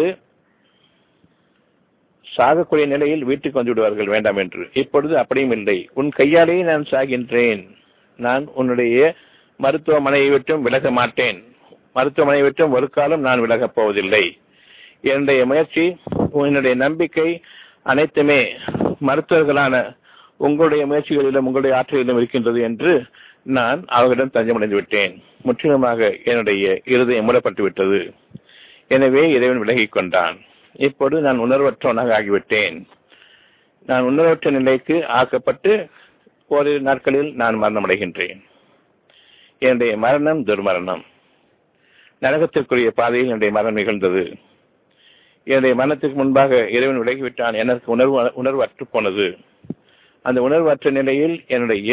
சாகக்கூடிய நிலையில் வீட்டுக்கு வந்து விடுவார்கள் வேண்டாம் என்று, இப்பொழுது அப்படியும் இல்லை. உன் கையாலேயே நான் சாகின்றேன். நான் உன்னுடைய மருத்துவமனையை விட்டும் விலக மாட்டேன். மருத்துவமனையை விட்டும் ஒரு காலம் நான் விலகப் போவதில்லை. என்னுடைய முயற்சி, என்னுடைய நம்பிக்கை அனைத்துமே மருத்துவர்களான உங்களுடைய முயற்சிகளிலும் உங்களுடைய ஆற்றலிலும் இருக்கின்றது என்று நான் அவர்களிடம் தஞ்சமடைந்து விட்டேன். முற்றிலுமாக என்னுடைய இருதயம் மூடப்பட்டு விட்டது. எனவே இறைவன் விலகிக் கொண்டான். இப்பொழுது நான் உணர்வற்றவனாக ஆகிவிட்டேன். நான் உணர்வற்ற நிலைக்கு ஆக்கப்பட்டு ஓரிரு நாட்களில் நான் மரணமடைகின்றேன். என்னுடைய மரணம் துர்மரணம். நரகத்திற்குரிய பாதையில் என்னுடைய மரணம் நிகழ்ந்தது. என்னுடைய மரணத்துக்கு முன்பாக இறைவன் விலகிவிட்டான். எனக்கு உணர்வு அற்று போனது. அந்த உணர்வு அற்ற நிலையில் என்னுடைய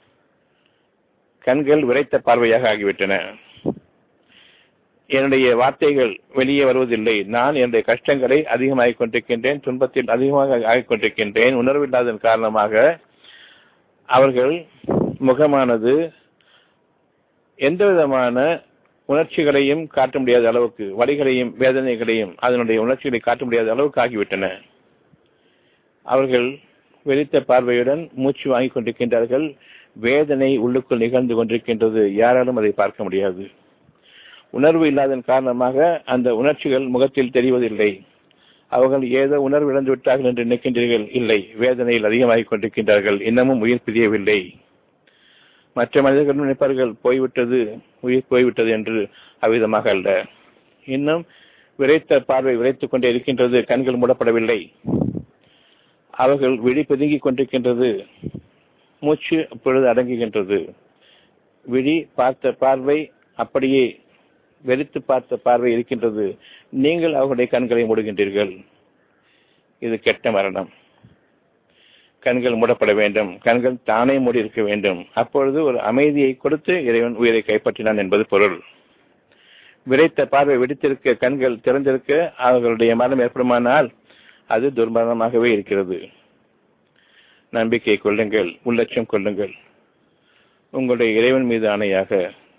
கண்கள் விரைத்த பார்வையாக ஆகிவிட்டன. என்னுடைய வார்த்தைகள் வெளியே வருவதில்லை. நான் என்னுடைய கஷ்டங்களை அதிகமாகிக் கொண்டிருக்கின்றேன், துன்பத்தில் அதிகமாக ஆகிக் கொண்டிருக்கின்றேன். உணர்வில்லாததன் காரணமாக அவர்கள் முகமானது எந்த விதமான உணர்ச்சிகளையும் காட்ட முடியாத அளவுக்கு, வலிகளையும் வேதனைகளையும் அதனுடைய உணர்ச்சிகளை காட்ட முடியாத அளவுக்கு ஆகிவிட்டன. அவர்கள் வெறித்த பார்வையுடன் மூச்சு வாங்கிக் கொண்டிருக்கின்றார்கள். வேதனை உள்ளுக்குள் நிகழ்ந்து கொண்டிருக்கின்றது. யாராலும் அதை பார்க்க முடியாது. உணர்வு இல்லாததன் காரணமாக அந்த உணர்ச்சிகள் முகத்தில் தெரிவதில்லை. அவர்கள் ஏதோ உணர்வு இழந்து விட்டார்கள் என்று நினைக்கின்றீர்கள். இல்லை, வேதனையில் அதிகமாகிக் கொண்டிருக்கின்றார்கள். இன்னமும் உயிர் பிரியவில்லை. மற்ற மனிதர்கள் நினைப்பார்கள் போய்விட்டது, உயிர் போய்விட்டது என்று. அவ்விதமாக அல்ல. இன்னும் விரைத்த பார்வை விரைத்துக் கொண்டே இருக்கின்றது. கண்கள் மூடப்படவில்லை. அவர்கள் விழி பிதுங்கிக் கொண்டிருக்கின்றது. மூச்சு அப்பொழுது அடங்குகின்றது. விழி பார்த்த பார்வை அப்படியே வெறித்து பார்த்த பார்வை இருக்கின்றது. நீங்கள் அவர்களுடைய கண்களை மூடுகின்றீர்கள். இது கெட்ட மரணம். கண்கள் மூடப்பட வேண்டும். கண்கள் தானே மூடி இருக்க வேண்டும். அப்பொழுது ஒரு அமைதியை கொடுத்து இறைவன் உயிரை கைப்பற்றினான் என்பது பொருள். விரைத்த பார்வை வெடித்திருக்க, கண்கள் திறந்திருக்க அவர்களுடைய மரணம் ஏற்படுமானால் அது துர்மரணமாகவே இருக்கிறது. நம்பிக்கை கொள்ளுங்கள், உள்ளட்சம் கொள்ளுங்கள். உங்களுடைய இறைவன் மீது ஆணையாக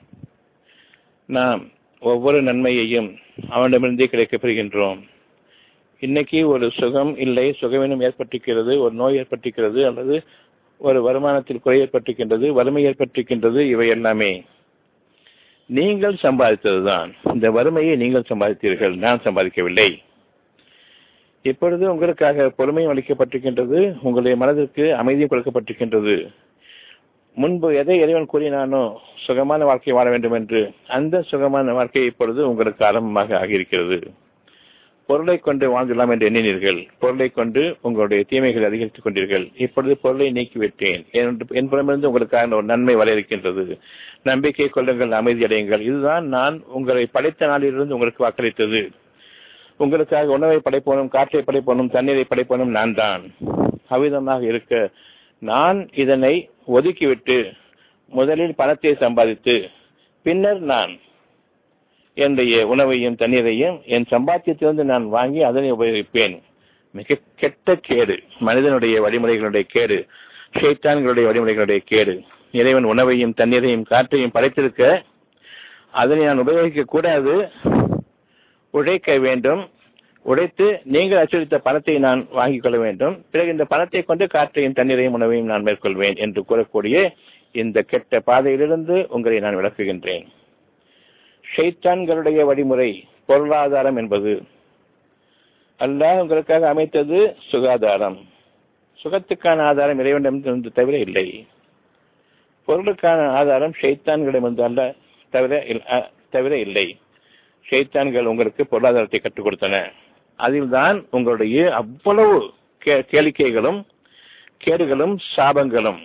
நாம் ஒவ்வொரு நன்மையையும் அவனிடமிருந்தே கிடைக்கப் பெறுகின்றோம். இன்னைக்கு ஒரு சுகம் இல்லை, சுகவீனம் ஏற்பட்டிருக்கிறது, ஒரு நோய் ஏற்பட்டிருக்கிறது, அல்லது ஒரு வருமானத்தில் குறை ஏற்பட்டிருக்கின்றது, வறுமை ஏற்பட்டிருக்கின்றது. இவை எல்லாமே நீங்கள் சம்பாதித்ததுதான். இந்த வறுமையை நீங்கள் சம்பாதித்தீர்கள், நான் சம்பாதிக்கவில்லை. இப்பொழுது உங்களுக்காக பொறுமையும் அளிக்கப்பட்டிருக்கின்றது, உங்களுடைய மனதிற்கு அமைதியும் கொடுக்கப்பட்டிருக்கின்றது. முன்பு எதை இறைவன் கூறினானோ சுகமான வாழ்க்கை வாழ வேண்டும் என்று, அந்த சுகமான வாழ்க்கை இப்பொழுது உங்களுக்கு ஆரம்பமாக ஆகியிருக்கிறது. பொருளை கொண்டு வாழ்ந்துடலாம் என்று எண்ணினீர்கள். பொருளை கொண்டு உங்களுடைய தீமைகளை அதிகரித்துக் கொண்டீர்கள். இப்பொழுது பொருளை நீக்கிவிட்டேன். என்பதிலிருந்து உங்களுக்காக ஒரு நன்மை வர இருக்கின்றது. நம்பிக்கை கொள்ளுங்கள், அமைதி அடையுங்கள். இதுதான் நான் உங்களை படைத்த நாளிலிருந்து உங்களுக்கு வாக்களித்தது. உங்களுக்காக உணவை படைப்போனும், காற்றை படைப்போனும், தண்ணீரை படைப்போனும் நான் தான். அவ்விதமாக இருக்க நான் இதனை ஒதுக்கிவிட்டு முதலில் பணத்தை சம்பாதித்து பின்னர் நான் என்னுடைய உணவையும் தண்ணீரையும் என் சம்பாத்தியத்திலிருந்து நான் வாங்கி அதனை உபயோகிப்பேன். மிக கெட்ட கேடு, மனிதனுடைய வழிமுறைகளுடைய கேடு, ஷைத்தான்களுடைய வழிமுறைகளுடைய கேடு. இறைவன் உணவையும் தண்ணீரையும் காற்றையும் படைத்திருக்க அதனை நான் உபயோகிக்க கூடாது, உழைக்க வேண்டும். உழைத்து நீங்கள் அச்சுறுத்த பணத்தை நான் வாங்கிக் கொள்ள வேண்டும். பிறகு இந்த பணத்தை கொண்டு காற்றையும் தண்ணீரையும் உணவையும் நான் மேற்கொள்வேன் என்று கூறக்கூடிய இந்த கெட்ட பாதையிலிருந்து உங்களை நான் விளக்குகின்றேன். ஷைத்தான்களுடைய வழிமுறை பொருளாதாரம் என்பது அல்லாஹ் உங்களுக்காக அமைத்தது சுகாதாரம். சுகத்துக்கான ஆதாரம் இறைவனிடமிருந்து தவிர இல்லை. பொருளுக்கான ஆதாரம் ஷைத்தான்களிடமிருந்து அல்ல தவிர இல்லை. ஷைத்தான்கள் உங்களுக்கு பொருளாதாரத்தை கற்றுக் கொடுத்தன. அதில் தான் உங்களுடைய அவ்வளவு கேளிக்கைகளும் கேடுகளும் சாபங்களும்.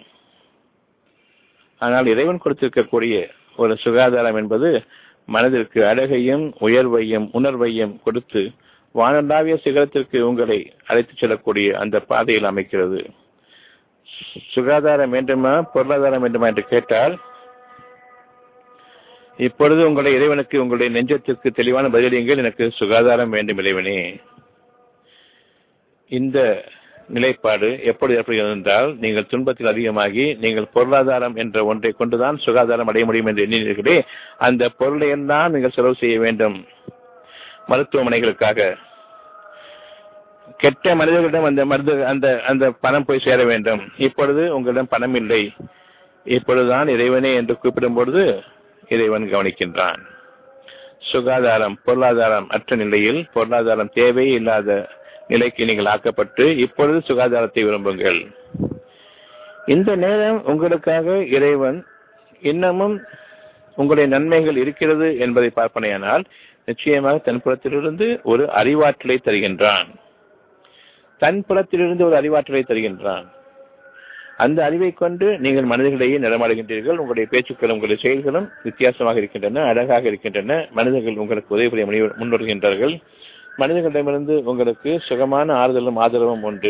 ஆனால் இறைவன் கொடுத்திருக்கக்கூடிய ஒரு சுகாதாரம் என்பது மனதிற்கு அழகையும் உயர்வையும் உணர்வையும் கொடுத்து வானளாவிய சிகரத்திற்கு உங்களை அழைத்துச் செல்லக்கூடிய அந்த பாதையில் அமைக்கிறது. சுகாதாரம் வேண்டுமா பொருளாதாரம் வேண்டுமா என்று கேட்டால், இப்பொழுது உங்களுடைய இறைவனுக்கு உங்களுடைய நெஞ்சத்திற்கு தெளிவான பதிலீங்கள். எனக்கு சுகாதாரம் வேண்டும் இறைவனே. இந்த நிலைப்பாடு எப்படி ஏற்படுகிறது என்றால், நீங்கள் துன்பத்தில் அதிகமாகி நீங்கள் பொருளாதாரம் என்ற ஒன்றை கொண்டுதான் சுகாதாரம் அடைய முடியும் என்று எண்ணினீர்களே, அந்த பொருளை எல்லாம் நீங்கள் செலவு செய்ய வேண்டும். மருத்துவமனைகளுக்காக கெட்ட மனிதர்களிடம் அந்த மருந்து அந்த பணம் போய் சேர வேண்டும். இப்பொழுது உங்களிடம் பணம் இல்லை. இப்பொழுதுதான் இறைவனே என்று கூப்பிடும் பொழுது இறைவன் கவனிக்கின்றான். சுகாதாரம் பொருளாதாரம் அற்ற நிலையில், பொருளாதாரம் தேவையே இல்லாத நிலைக்கு நீங்கள் ஆக்கப்பட்டு இப்பொழுது சுகாதாரத்தை விரும்புங்கள். இந்த நேரம் உங்களுக்காக இறைவன் இன்னமும் உங்களுடைய நன்மைகள் இருக்கிறது என்பதை பார்ப்பனையானால் நிச்சயமாக தன் புறத்திலிருந்து ஒரு அறிவாற்றலை தருகின்றான். தன் புறத்திலிருந்து ஒரு அறிவாற்றலை தருகின்றான். அந்த அறிவை கொண்டு நீங்கள் மனிதர்களிடையே நடமாடுகின்றீர்கள். உங்களுடைய பேச்சுக்களும் உங்களுடைய செயல்களும் வித்தியாசமாக இருக்கின்றன, அழகாக இருக்கின்றன. மனிதர்கள் உங்களுக்கு உதவி புரிய முன்வருகின்றார்கள். மனிதர்களிடமிருந்து உங்களுக்கு சுகமான ஆறுதலும் ஆதரவும் உண்டு.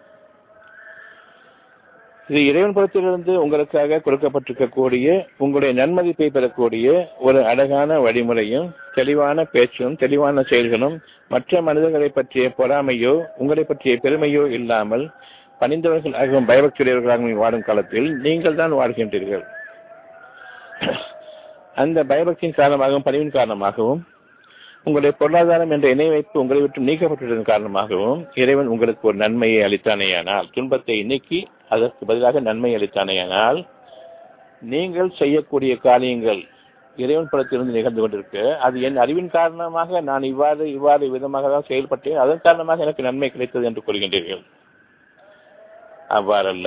இது இறைவன் புறத்திலிருந்து உங்களுக்காக கொடுக்கப்பட்டிருக்கக்கூடிய உங்களுடைய நன்மதிப்பை பெறக்கூடிய ஒரு அழகான வழிமுறையும் தெளிவான பேச்சும் தெளிவான செயல்களும் மற்ற மனிதர்களை பற்றிய பொறாமையோ உங்களை பற்றிய பெருமையோ இல்லாமல் பணிந்தவர்களாகவும் பயபக்தியுடையவர்களாகவும் வாடும் காலத்தில் நீங்கள் தான் வாழ்கின்றீர்கள். அந்த பயபக்தியின் காரணமாகவும் பணிவின் காரணமாகவும் உங்களுடைய பொருளாதாரம் என்ற இணை வைப்பு உங்களை விட்டு நீக்கப்பட்டதன் காரணமாகவும் இறைவன் உங்களுக்கு ஒரு நன்மையை அளித்தானேயானால், துன்பத்தை நீக்கி அதற்கு பதிலாக நன்மை அளித்தானேயானால், நீங்கள் செய்யக்கூடிய காரியங்கள் இறைவன் புறத்திலிருந்து நிகழ்ந்து கொண்டிருக்கு. அது என் அறிவின் காரணமாக நான் இவ்வாறு விதமாக தான் செயல்பட்டேன், அதன் காரணமாக எனக்கு நன்மை கிடைத்தது என்று கூறுகின்றீர்கள். அவ்வாறல்ல.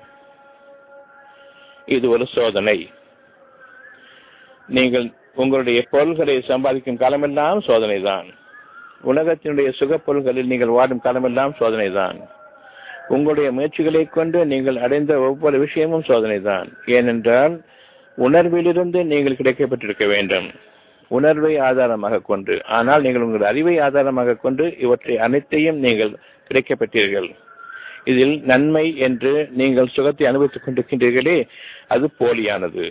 இது ஒரு சோதனை. நீங்கள் உங்களுடைய பொருள்களை சம்பாதிக்கும் காலமெல்லாம் சோதனை தான். உலகத்தினுடைய சுக பொருள்களில் நீங்கள் வாடும் காலமெல்லாம் சோதனை தான். உங்களுடைய முயற்சிகளை கொண்டு நீங்கள் அடைந்த ஒவ்வொரு விஷயமும் சோதனை தான். ஏனென்றால் உணர்விலிருந்து நீங்கள் கிடைக்கப்பட்டிருக்க வேண்டும், உணர்வை ஆதாரமாக கொண்டு. ஆனால் நீங்கள் உங்கள் அறிவை ஆதாரமாக கொண்டு இவற்றை அனைத்தையும் நீங்கள் கிடைக்கப்பட்டீர்கள். இதில் நன்மை என்று நீங்கள் சுகத்தை அனுபவித்துக் கொண்டிருக்கின்றீர்களே, அது போலியானது.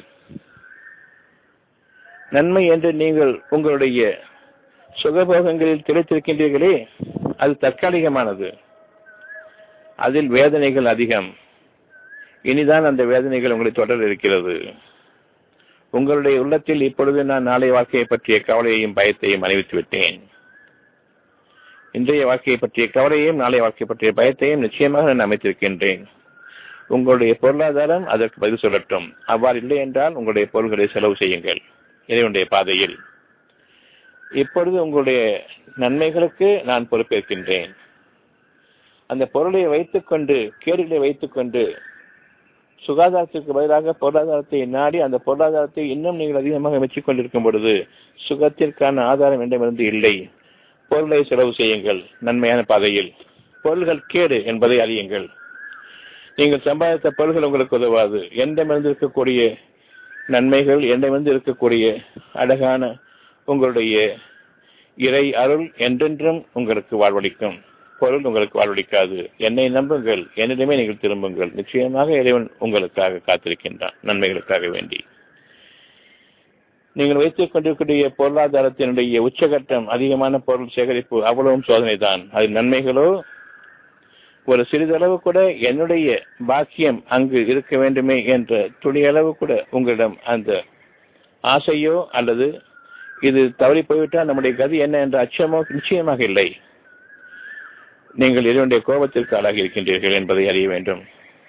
நன்மை என்று நீங்கள் உங்களுடைய சுகபோகங்களில் திளைத்திருக்கின்றீர்களே, அது தற்காலிகமானது. அதில் வேதனைகள் அதிகம். இனிதான் அந்த வேதனைகள் உங்களை தொடர இருக்கிறது. உங்களுடைய உள்ளத்தில் இப்பொழுது நான் நாளை வாழ்க்கையை பற்றிய கவலையையும் பயத்தையும் அறிவித்து விட்டேன். இன்றைய வாழ்க்கையை பற்றிய கவலையையும் நாளைய வாழ்க்கை பற்றிய பயத்தையும் நிச்சயமாக நான் அமைத்திருக்கின்றேன். உங்களுடைய பொருளாதாரம் அதற்கு பதில் சொல்லட்டும். அவ்வாறு இல்லை என்றால் உங்களுடைய பொருள்களை செலவு செய்யுங்கள் இறைவனுடைய பாதையில். இப்பொழுது உங்களுடைய நன்மைகளுக்கு நான் பொறுப்பேற்கின்றேன். அந்த பொருளை வைத்துக்கொண்டு, கேடுகளை வைத்துக்கொண்டு சுகாதாரத்திற்கு பதிலாக பொருளாதாரத்தை நாடி அந்த பொருளாதாரத்தை இன்னும் நீங்கள் அதிகமாக மெச்சிக் கொண்டிருக்கும் பொழுது சுகத்திற்கான ஆதாரம் என்னிடமிருந்து இல்லை. பொருளை செலவு செய்யுங்கள் நன்மையான பாதையில். பொருள்கள் கேடு என்பதை அறியுங்கள். நீங்கள் சம்பாதித்த பொருள்கள் உங்களுக்கு உதவாது. என்னிடமிருந்து இருக்கக்கூடிய நன்மைகள், என்னிடமிருந்து இருக்கக்கூடிய அழகான உங்களுடைய இறை அருள் என்றென்றும் உங்களுக்கு வாழ்வளிக்கும். பொருள் உங்களுக்கு வாழ்வளிக்காது. என்னை நம்புங்கள், என்னிடமே நீங்கள் திரும்புங்கள். நிச்சயமாக இறைவன் உங்களுக்காக காத்திருக்கின்றான், நன்மைகளுக்காக வேண்டி. நீங்கள் வைத்துக் கொண்டிருக்கூடிய பொருளாதாரத்தினுடைய உச்சகட்டம் அதிகமான பொருள் சேகரிப்பு, அவ்வளவும் சோதனை தான். அது நன்மைகளோ ஒரு சிறிதளவு கூட என்னுடைய பாக்கியம் அங்கு இருக்க வேண்டுமே என்ற துளியளவு கூட உங்களிடம் அந்த ஆசையோ அல்லது இது தவறி போய்விட்டால் நம்முடைய கதி என்ன என்ற அச்சமோ நிச்சயமாக இல்லை. நீங்கள் இறைவனுடைய கோபத்திற்கு ஆளாகி இருக்கின்றீர்கள் என்பதை அறிய வேண்டும்.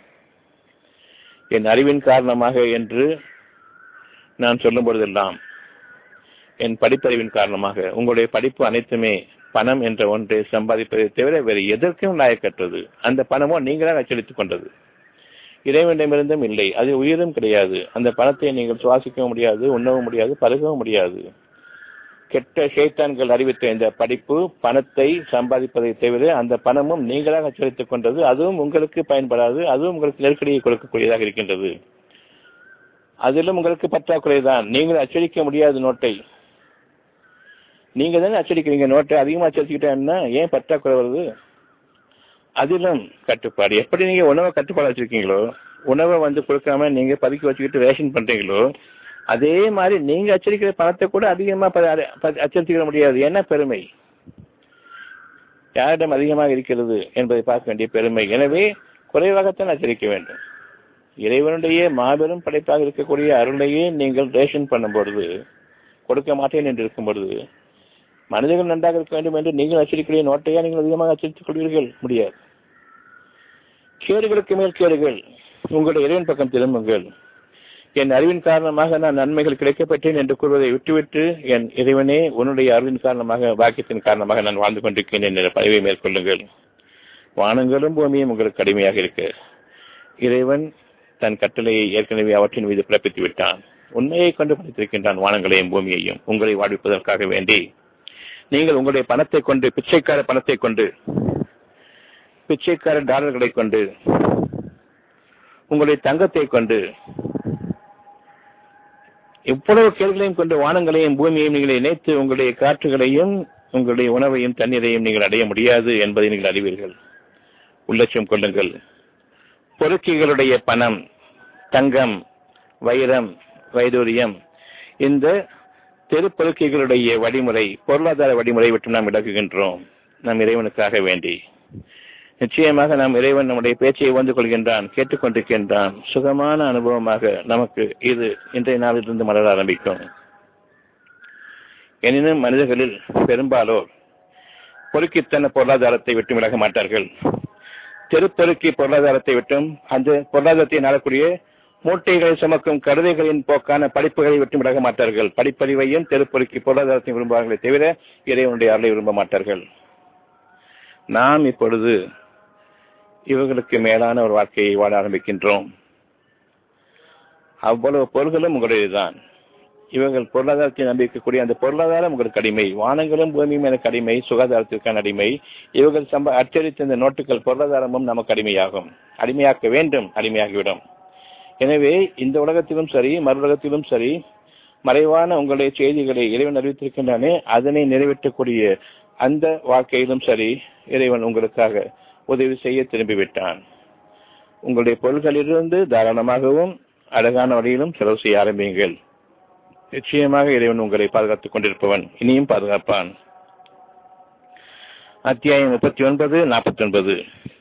என் அறிவின் காரணமாக என்று நான் சொல்லும் பொழுதெல்லாம் என் படிப்பறிவின் காரணமாக, உங்களுடைய படிப்பு அனைத்துமே பணம் என்ற ஒன்றை சம்பாதிப்பதை தவிர வேறு எதற்கும் லாயக்கற்றது. அந்த பணமோ நீங்களாக அச்சடித்துக் கொண்டது, இறைவனிடமிருந்தும் இல்லை. அது உயிரும் கிடையாது. அந்த பணத்தை நீங்கள் சுவாசிக்கவும் முடியாது, உண்ணவும் முடியாது, பருகவும் முடியாது. கெட்ட ஷைத்தான்கள் அறிவித்த இந்த படிப்பு பணத்தை சம்பாதிப்பதை தவிர அந்த பணமும் நீங்களாக அச்சடித்துக் கொண்டது. அதுவும் உங்களுக்கு பயன்படாது. அதுவும் உங்களுக்கு நெருக்கடியை கொடுக்கக்கூடியதாக இருக்கின்றது. அதிலும் உங்களுக்கு பற்றாக்குறைதான். நீங்கள் அச்சடிக்க முடியாத நோட்டை நீங்க தானே அச்சடிக்கிறீங்க. நோட்டை அதிகமாக அச்சடிச்சுக்கிட்டா என்ன, ஏன் பற்றாக்குறை வருது? அதிலும் கட்டுப்பாடு. எப்படி நீங்க உணவை கட்டுப்பாடு வச்சிருக்கீங்களோ, உணவை கொடுக்காம நீங்க பதுக்கி வச்சுக்கிட்டு ரேஷன் பண்றீங்களோ, அதே மாதிரி நீங்க அச்சடிக்கிற பணத்தை கூட அதிகமா அச்சடித்துக்கிற முடியாது. என்ன பெருமை? யாரிடம் அதிகமாக இருக்கிறது என்பதை பார்க்க வேண்டிய பெருமை. எனவே குறைவாகத்தான் அச்சடிக்க வேண்டும். இறைவனுடைய மாபெரும் படைப்பாக இருக்கக்கூடிய அருளையே நீங்கள் ரேஷன் பண்ணும் பொழுது, கொடுக்க மாட்டேன் என்று இருக்கும் பொழுது, மனிதர்கள் நன்றாக இருக்க வேண்டும் என்று நீங்கள் அச்சடிக்கிற நோட்டையா நீங்கள் அதிகமாக அச்சடித்துக் கொள்வீர்கள்? முடியாது. கேடுகளுக்கு மேல் கேடுகள். உங்களுடைய இறைவன் பக்கம் திரும்புங்கள். என் அறிவின் காரணமாக நான் நன்மைகள் கிடைக்கப்பட்டேன் என்று கூறுவதை விட்டுவிட்டு, என் இறைவனே உன்னுடைய அறிவின் காரணமாக, வாக்கியத்தின் காரணமாக நான் வாழ்ந்து கொண்டிருக்கேன் என்ற பதிவை மேற்கொள்ளுங்கள். வானங்களும் பூமியும் உங்களுக்கு கடுமையாக இருக்க இறைவன் தன் கட்டளையை ஏற்கனவே அவற்றின் மீது பிறப்பித்து விட்டான். உண்மையை கொண்டு படித்திருக்கின்றான் வானங்களையும் பூமியையும் உங்களை வாழ்விப்பதற்காக வேண்டி. நீங்கள் உங்களுடைய பணத்தை கொண்டு, பிச்சைக்கார பணத்தை கொண்டு, பிச்சைக்கார டாலர்களை கொண்டு, உங்களுடைய தங்கத்தை கொண்டு, இவ்வளவு கேள்விகளையும் கொண்டு வானங்களையும் பூமியையும் நீங்கள் இணைத்து உங்களுடைய காற்றுகளையும் உங்களுடைய உணவையும் தண்ணீரையும் நீங்கள் அடைய முடியாது என்பதை நீங்கள் அறிவீர்கள். உள்ளட்சம் கொள்ளுங்கள். பொறுக்கிகளுடைய பணம், தங்கம், வைரம், வைடூரியம், இந்த தெருப்பொறுக்கிகளுடைய வழிமுறை, பொருளாதார வழிமுறை விட்டு நாம் விலகுகின்றோம் நம் இறைவனுக்காக வேண்டி. நிச்சயமாக நாம் இறைவன் நம்முடைய பேச்சை வந்து கொள்கின்றான், கேட்டுக்கொண்டிருக்கின்றான். சுகமான அனுபவமாக நமக்கு இது இன்றைய நாளிலிருந்து மலர ஆரம்பிக்கும். எனினும் மனிதர்களில் பெரும்பாலோர் பொறுக்கித்தன பொருளாதாரத்தை விட்டு விலக மாட்டார்கள். தெருப்பொறுக்கி பொருளாதாரத்தை விட்டும் அந்த பொருளாதாரத்தை நாடக்கூடிய மூட்டைகளை சுமக்கும் கழுதைகளின் போக்கான படிப்புகளை விட்டு விலக மாட்டார்கள். படிப்பறிவையும் தெருப்பொருக்கி பொருளாதாரத்தை விரும்புவார்களே தவிர இறைவனுடைய அருளை விரும்ப மாட்டார்கள். நாம் இப்பொழுது இவர்களுக்கு மேலான ஒரு வாழ்க்கையை வாழ ஆரம்பிக்கின்றோம். அவ்வளவு பொருள்களும் உங்களுடையதுதான். இவர்கள் பொருளாதாரத்தை நம்பிக்கக்கூடிய அந்த பொருளாதாரம் உங்களுக்கு அடிமை. வானங்களும் பூமியும் எனக்கு அடிமை, சுகாதாரத்திற்கான அடிமை. இவர்கள் அச்சடித்த இந்த நோட்டுகள் பொருளாதாரமும் நமக்கு அடிமையாகும். அடிமையாக்க வேண்டும், அடிமையாகிவிடும். எனவே இந்த உலகத்திலும் சரி, மறு உலகத்திலும் சரி, மறைவான உங்களுடைய செய்திகளை இறைவன் அறிவித்திருக்கின்றானே, அதனை நிறைவேற்றக்கூடிய அந்த வாழ்க்கையிலும் சரி, இறைவன் உங்களுக்காக உதவி செய்ய திரும்பிவிட்டான். உங்களுடைய பொருள்களிலிருந்து தாராளமாகவும் அழகான வழியிலும் செலவு செய்ய ஆரம்பியுங்கள். நிச்சயமாக இறைவன் உங்களை பாதுகாத்துக் கொண்டிருப்பவன், இனியும் பாதுகாப்பான். அத்தியாயம் 39-49.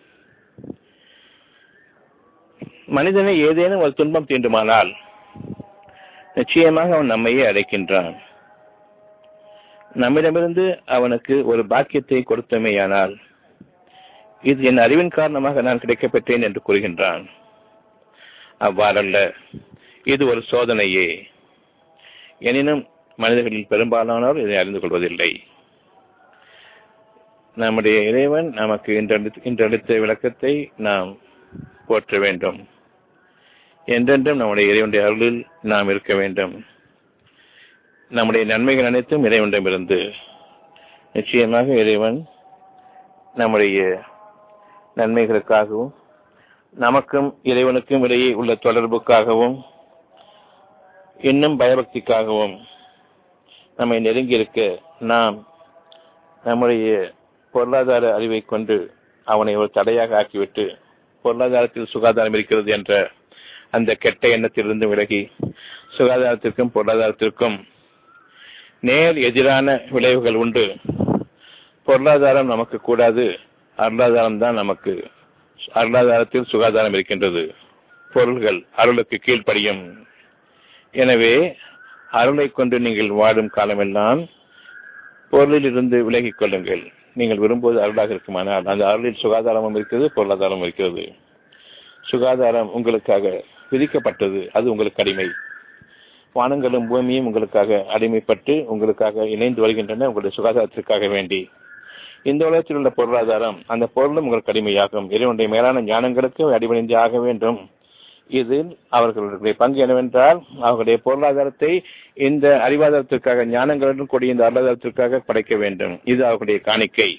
மனிதனை ஏதேனும் ஒரு துன்பம் தீண்டுமானால் நிச்சயமாக அவன் நம்மையே அழைக்கின்றான். நம்மிடமிருந்து அவனுக்கு ஒரு பாக்கியத்தை கொடுத்தமையானால் இது என் அறிவின் காரணமாக நான் கிடைக்கப்பெற்றேன் என்று கூறுகின்றான். அவ்வாறல்ல, இது ஒரு சோதனையே. எனினும் மனிதர்களில் பெரும்பாலானோர் இதை அறிந்து கொள்வதில்லை. நம்முடைய இறைவன் நமக்கு இன்றளித்த விளக்கத்தை நாம் போற்ற வேண்டும். என்றென்றும் நம்முடைய இறைவனுடைய அருளில் நாம் இருக்க வேண்டும். நம்முடைய நன்மைகள் அனைத்தும் இறைவனிடமிருந்து. நிச்சயமாக இறைவன் நம்முடைய நன்மைகளுக்காகவும் நமக்கும் இறைவனுக்கும் இடையே உள்ள தொடர்புக்காகவும் இன்னும் பயபக்திக்காகவும் நம்மை நெருங்கி இருக்க நாம் நம்முடைய பொருளாதார அறிவை கொண்டு அவனை ஒரு தடையாக ஆக்கிவிட்டு பொருளாதாரத்தில் சுகாதாரம் இருக்கிறது என்ற அந்த கெட்ட எண்ணத்திலிருந்து விலகி சுகாதாரத்திற்கும் பொருளாதாரத்திற்கும் நேர் எதிரான விளைவுகள் உண்டு. பொருளாதாரம் நமக்கு கூடாது, அருளாதாரம் தான் நமக்கு. அருளாதாரத்தில் சுகாதாரம் இருக்கின்றது. பொருள்கள் அருளுக்கு கீழ்ப்படியும். எனவே அருளை கொண்டு நீங்கள் வாடும் காலமெல்லாம் பொருளில் இருந்து விலகிக் கொள்ளுங்கள். நீங்கள் விரும்புவது அருளாக இருக்குமானால் அந்த அருளில் சுகாதாரமும் இருக்கிறது, பொருளாதாரமும் இருக்கிறது. சுகாதாரம் உங்களுக்காக விதிக்கப்பட்டது, அது உங்களுக்கு அடிமை. வானங்களும் பூமியும் உங்களுக்காக அடிமைப்பட்டு உங்களுக்காக இணைந்து வருகின்றன, உங்களுடைய சுகாதாரத்திற்காக வேண்டி. இந்த உலகத்தில் உள்ள பொருளாதாரம், அந்த பொருளும் உங்களுக்கு அடிமையாகும். இறைவனுடைய மேலான ஞானங்களுக்கு அடிபணிந்து ஆக வேண்டும். இதில் அவர்களுடைய பங்கு என்னவென்றால், அவர்களுடைய பொருளாதாரத்தை இந்த அறிவாதாரத்திற்காக, ஞானங்களுடன் கூடிய இந்த அருளாதாரத்திற்காக படைக்க வேண்டும். இது அவர்களுடைய காணிக்கை.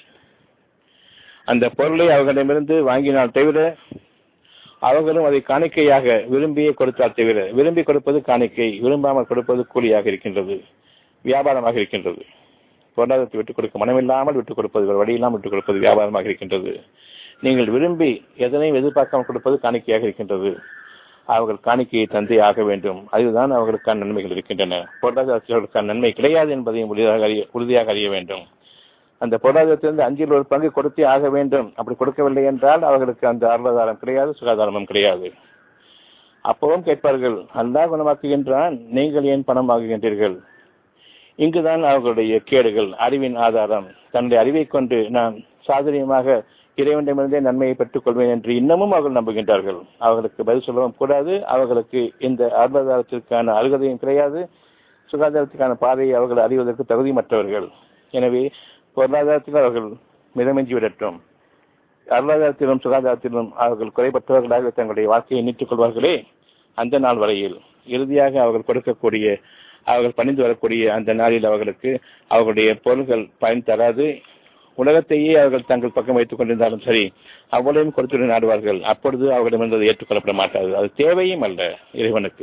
அந்த பொருளை அவர்களிடமிருந்து வாங்கினால் தவிர, அவர்களும் அதை காணிக்கையாக விரும்பியே கொடுத்தால் தவிர, விரும்பி கொடுப்பது காணிக்கை, விரும்பாமல் கொடுப்பது கூலியாக இருக்கின்றது, வியாபாரமாக இருக்கின்றது. பொருளாதாரத்தை விட்டுக் கொடுக்க மனமில்லாமல் விட்டுக் கொடுப்பது, வழியில்லாமல் விட்டுக் கொடுப்பது வியாபாரமாக இருக்கின்றது. நீங்கள் விரும்பி எதனையும் எதிர்பார்க்காமல் கொடுப்பது காணிக்கையாக இருக்கின்றது. அவர்கள் காணிக்கையை தந்தே ஆக வேண்டும். அதுதான் அவர்களுக்கான நன்மைகள் இருக்கின்றன. பொருளாதாரத்திற்கான நன்மை கிடையாது என்பதையும் உறுதியாக அறிய வேண்டும். அந்த பொருளாதாரத்திலிருந்து 5 ஒரு பங்கு கொடுத்தே ஆக வேண்டும். அப்படி கொடுக்கவில்லை என்றால் அவர்களுக்கு அந்த அருளாதாரம் கிடையாது, சுகாதாரமும் கிடையாது. அப்பவும் கேட்பார்கள், அல்லாஹ் குணமாக்குகின்றான், நீங்கள் ஏன் பணம் ஆகுகின்றீர்கள்? இங்குதான் அவர்களுடைய கேடுகள். அறிவின் ஆதாரம். தன்னுடைய அறிவை கொண்டு நான் சாதுரியமாக இறைவனிடமிருந்தே நன்மையை பெற்றுக் கொள்வேன் என்று இன்னமும் அவர்கள் நம்புகின்றார்கள். அவர்களுக்கு பதில் சொல்லவும் கூடாது. அவர்களுக்கு இந்த அருளாதாரத்திற்கான அருகதையும் கிடையாது. சுகாதாரத்திற்கான பாதையை அவர்கள் அறிவதற்கு தகுதிமற்றவர்கள். எனவே பொருளாதாரத்தில் அவர்கள் மிதமின்றி விடட்டும். அருளாதாரத்திலும் சுகாதாரத்திலும் அவர்கள் குறைபட்டவர்களாக தங்களுடைய வாழ்க்கையை நீட்டுக் கொள்வார்களே, அந்த நாள் வரையில் இறுதியாக அவர்கள் கொடுக்கக்கூடிய, அவர்கள் பணிந்து வரக்கூடிய அந்த நாளில் அவர்களுக்கு அவர்களுடைய பொருள்கள் பயன் தராது. உலகத்தையே அவர்கள் தங்கள் பக்கம் வைத்துக் கொண்டிருந்தாலும் சரி, அவ்வளவும் கொடுத்து நாடுவார்கள். அப்பொழுது அவர்களிடமிருந்து ஏற்றுக்கொள்ளப்பட மாட்டாது. அது தேவையும் அல்ல இறைவனுக்கு.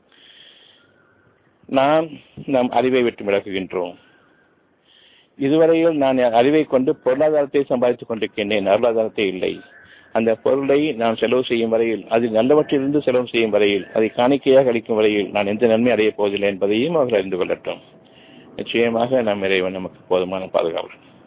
நாம் நம் அறிவை விட்டு விலகுகின்றோம். இதுவரையில் நான் அறிவை கொண்டு பொருளாதாரத்தை சம்பாதித்துக் கொண்டிருக்கின்றேன், அருளாதாரத்தை இல்லை. அந்த பொருளை நான் செலவு செய்யும் வரையில், அதில் நல்லவற்றிலிருந்து செலவு செய்யும் வரையில், அதை காணிக்கையாக அளிக்கும் வரையில் நான் எந்த நன்மை அடையப் போவதில்லை என்பதையும் அவர்கள் அறிந்து கொள்ளட்டும். நிச்சயமாக நம் இறைவன் நமக்கு போதுமான பாதுகாவலன்.